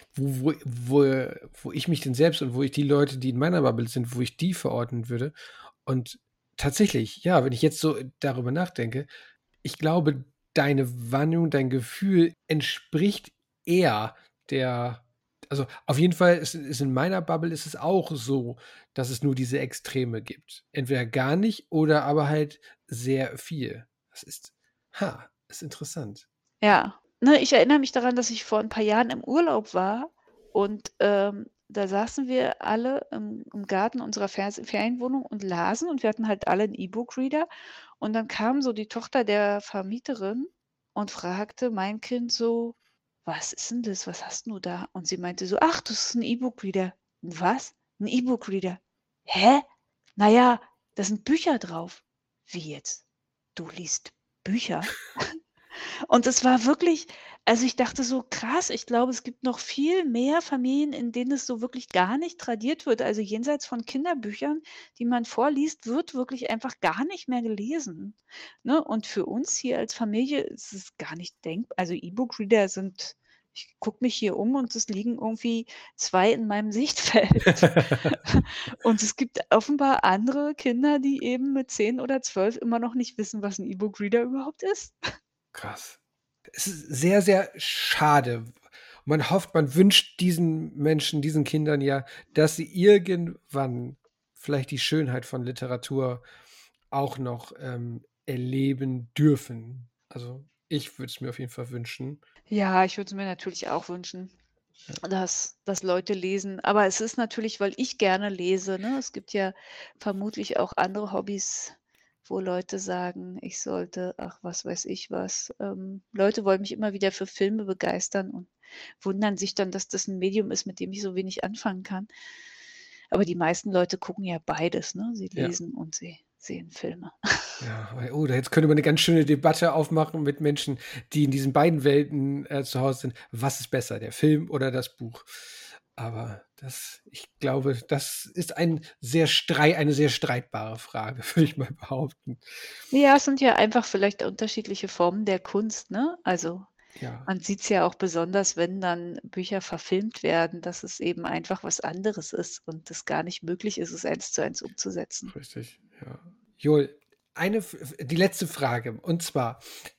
wo ich mich denn selbst und wo ich die Leute, die in meiner Bubble sind, wo ich die verorten würde. Und tatsächlich, ja, wenn ich jetzt so darüber nachdenke, ich glaube, deine Wahrnehmung, dein Gefühl entspricht eher der also, auf jeden Fall ist in meiner Bubble ist es auch so, dass es nur diese Extreme gibt. Entweder gar nicht oder aber halt sehr viel. Das ist interessant. Ja, ne, ich erinnere mich daran, dass ich vor 'n paar Jahren im Urlaub war und, da saßen wir alle im Garten unserer Ferienwohnung und lasen und wir hatten halt alle 'n E-Book-Reader und dann kam so die Tochter der Vermieterin und fragte mein Kind so: „Was ist 'n das? Was hast 'n du da?“ Und sie meinte so: „Ach, das ist 'n E-Book-Reader.“ „'N was?“ „'N E-Book-Reader.“ „Hä?“ „Na ja, da sind Bücher drauf.“ „Wie jetzt? Du liest Bücher?“ Und es war wirklich also, ich dachte so: „Krass, ich glaube, es gibt noch viel mehr Familien, in denen es so wirklich gar nicht tradiert wird.“ Also, jenseits von Kinderbüchern, die man vorliest, wird wirklich einfach gar nicht mehr gelesen, ne? Und für uns hier als Familie ist es gar nicht also, E-Book-Reader sind ich gucke mich hier um und es liegen irgendwie 2 in meinem Sichtfeld. Und es gibt offenbar andere Kinder, die eben mit 10 oder 12 immer noch nicht wissen, was 'n E-Book-Reader überhaupt ist. Krass. Es ist sehr, sehr schade. Man hofft, man wünscht diesen Menschen, diesen Kindern ja, dass sie irgendwann vielleicht die Schönheit von Literatur auch noch, erleben dürfen. Also, ich würde es mir auf jeden Fall wünschen. Ja, ich würde es mir natürlich auch wünschen. dass Leute lesen. Aber es ist natürlich, weil ich gerne lese, ne? Es gibt ja vermutlich auch andere Hobbys, wo Leute sagen, ich sollte, ach, was weiß ich was. Leute wollen mich immer wieder für Filme begeistern und wundern sich dann, dass das ein Medium ist, mit dem ich so wenig anfangen kann. Aber die meisten Leute gucken ja beides, ne? Sie Ja. lesen und sie sehen Filme. Ja, jetzt könnte man eine ganz schöne Debatte aufmachen mit Menschen, die in diesen beiden Welten zu Hause sind. Was ist besser, der Film oder das Buch? Aber ich glaube, das ist eine sehr streitbare Frage, würde ich mal behaupten. Ja, es sind ja einfach vielleicht unterschiedliche Formen der Kunst, ne? Also, Ja, man sieht's ja auch besonders, wenn dann Bücher verfilmt werden, dass es eben einfach was anderes ist und es gar nicht möglich ist, es 1:1 umzusetzen. richtig, ja. Joel, die letzte Frage, und zwar,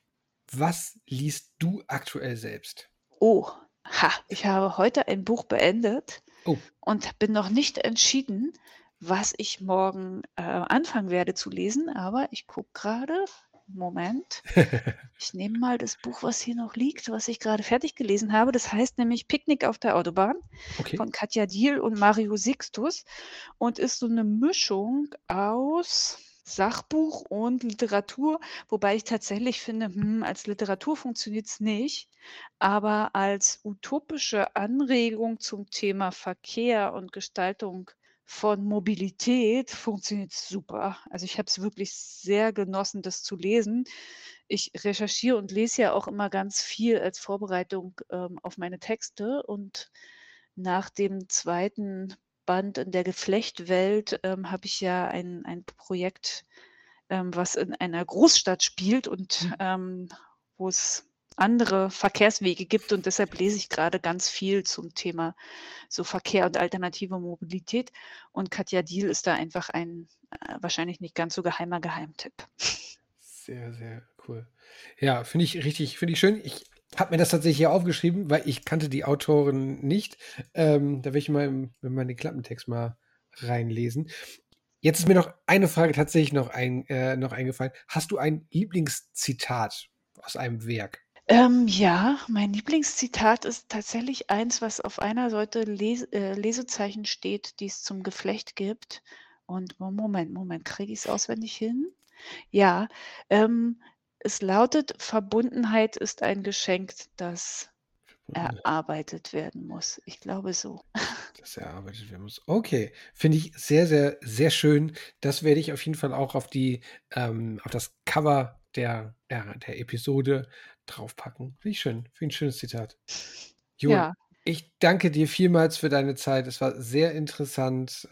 was liest du aktuell selbst? Oh, ich habe heute ein Buch beendet Oh, und bin noch nicht entschieden, was ich morgen, anfangen werde zu lesen, aber ich gucke gerade. Moment. Ich nehme mal das Buch, was hier noch liegt, was ich gerade fertig gelesen habe. Das heißt nämlich „Picknick auf der Autobahn“ okay. von Katja Diehl und Mario Sixtus und ist so 'ne Mischung aus Sachbuch und Literatur, wobei ich tatsächlich finde, als Literatur funktioniert's nicht, aber als utopische Anregung zum Thema Verkehr und Gestaltung von Mobilität funktioniert's super. Also, ich habe es wirklich sehr genossen, das zu lesen. Ich recherchiere und lese ja auch immer ganz viel als Vorbereitung, auf meine Texte und nach dem zweiten Band in der Geflechtwelt, habe ich ja ein Projekt, was in einer Großstadt spielt und, wo es andere Verkehrswege gibt und deshalb lese ich grade ganz viel zum Thema so Verkehr und alternative Mobilität und Katja Diehl ist da einfach ein, wahrscheinlich nicht ganz so geheimer Geheimtipp. Sehr, sehr cool. Ja, finde ich schön. Ich habe mir das tatsächlich hier aufgeschrieben, weil ich kannte die Autorin nicht. Da will ich mal in den Klappentext mal reinlesen. Jetzt ist mir noch eine Frage tatsächlich noch eingefallen. Hast du ein Lieblingszitat aus einem Werk? Ja, mein Lieblingszitat ist tatsächlich eins, was auf einer Seite Lesezeichen steht, die es zum Geflecht gibt. Und Moment, kriege ich es auswendig hin? Ja, es lautet: „Verbundenheit ist ein Geschenk, das erarbeitet werden muss.“ Ich glaube so. Das erarbeitet werden muss. Okay, finde ich sehr, sehr, sehr schön. Das werde ich auf jeden Fall auch auf das Cover der Episode draufpacken. Finde ich schön. Finde ich ein schönes Zitat. Joel, Ja. ich danke dir vielmals für deine Zeit. Es war sehr interessant.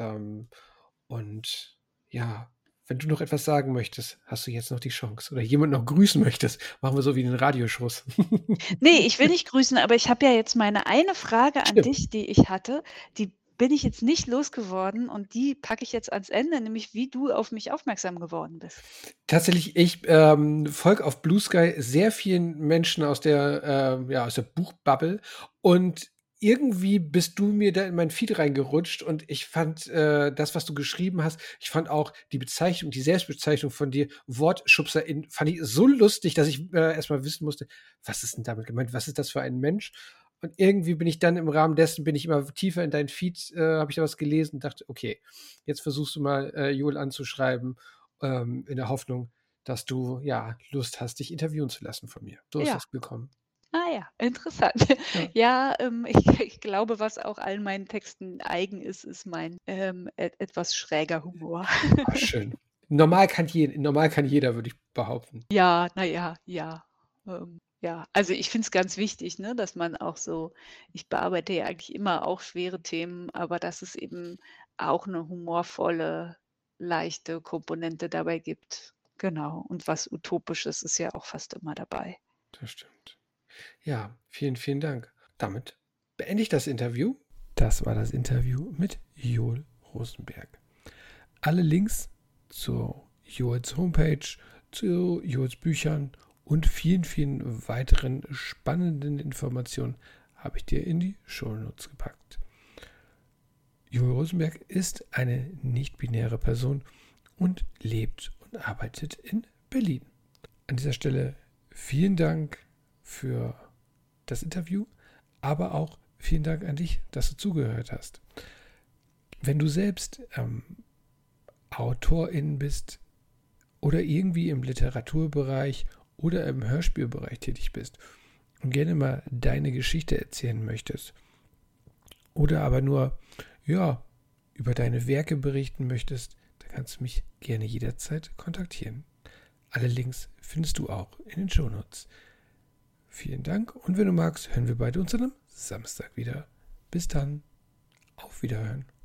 Und ja, wenn du noch etwas sagen möchtest, hast du jetzt noch die Chance. Oder jemand noch grüßen möchtest, machen wir so wie in den Radioshows. Ne, ich will nicht grüßen, aber ich habe ja jetzt meine eine Frage an Stimmt. dich, die ich hatte, die bin ich jetzt nicht losgeworden und die packe ich jetzt ans Ende, nämlich wie du auf mich aufmerksam geworden bist. Tatsächlich, ich folge auf Blue Sky sehr vielen Menschen aus der Buchbubble und irgendwie bist du mir da in mein Feed reingerutscht und ich fand das, was du geschrieben hast, ich fand auch die Selbstbezeichnung von dir, WortschubserIn, fand ich so lustig, dass ich erstmal wissen musste, was ist denn damit gemeint? Was ist das für ein Mensch? Und irgendwie bin ich dann im Rahmen dessen, bin ich immer tiefer in dein Feed, habe ich da was gelesen und dachte, okay, jetzt versuchst du mal Joel anzuschreiben in der Hoffnung, dass du ja Lust hast, dich interviewen zu lassen von mir. So ist Ja. das gekommen. Ah ja, interessant. Ja. Ja, ich glaube, was auch allen meinen Texten eigen ist, ist mein, etwas schräger Humor. Ah, schön. Normal kann jeder, würde ich behaupten. Ja, na ja, ja. Ja, also ich finde es ganz wichtig, ne, dass man auch so ich bearbeite ja eigentlich immer auch schwere Themen, aber dass es eben auch 'ne humorvolle, leichte Komponente dabei gibt. Genau. Und was Utopisches ist ja auch fast immer dabei. Das stimmt. Ja, vielen, vielen Dank. Damit beende ich das Interview. Das war das Interview mit Joel Rosenberg. Alle Links zu Joels Homepage, zu Joels Büchern und vielen, vielen weiteren spannenden Informationen habe ich dir in die Shownotes gepackt. Joel Rosenberg ist eine nicht-binäre Person und lebt und arbeitet in Berlin. An dieser Stelle vielen Dank für das Interview, aber auch vielen Dank an dich, dass du zugehört hast. Wenn du selbst Autorin bist oder irgendwie im Literaturbereich oder im Hörspielbereich tätig bist und gerne mal deine Geschichte erzählen möchtest oder aber nur, über deine Werke berichten möchtest, dann kannst du mich gerne jederzeit kontaktieren. Alle Links findest du auch in den Shownotes. Vielen Dank und wenn du magst, hören wir beide uns am Samstag wieder. Bis dann. Auf Wiederhören.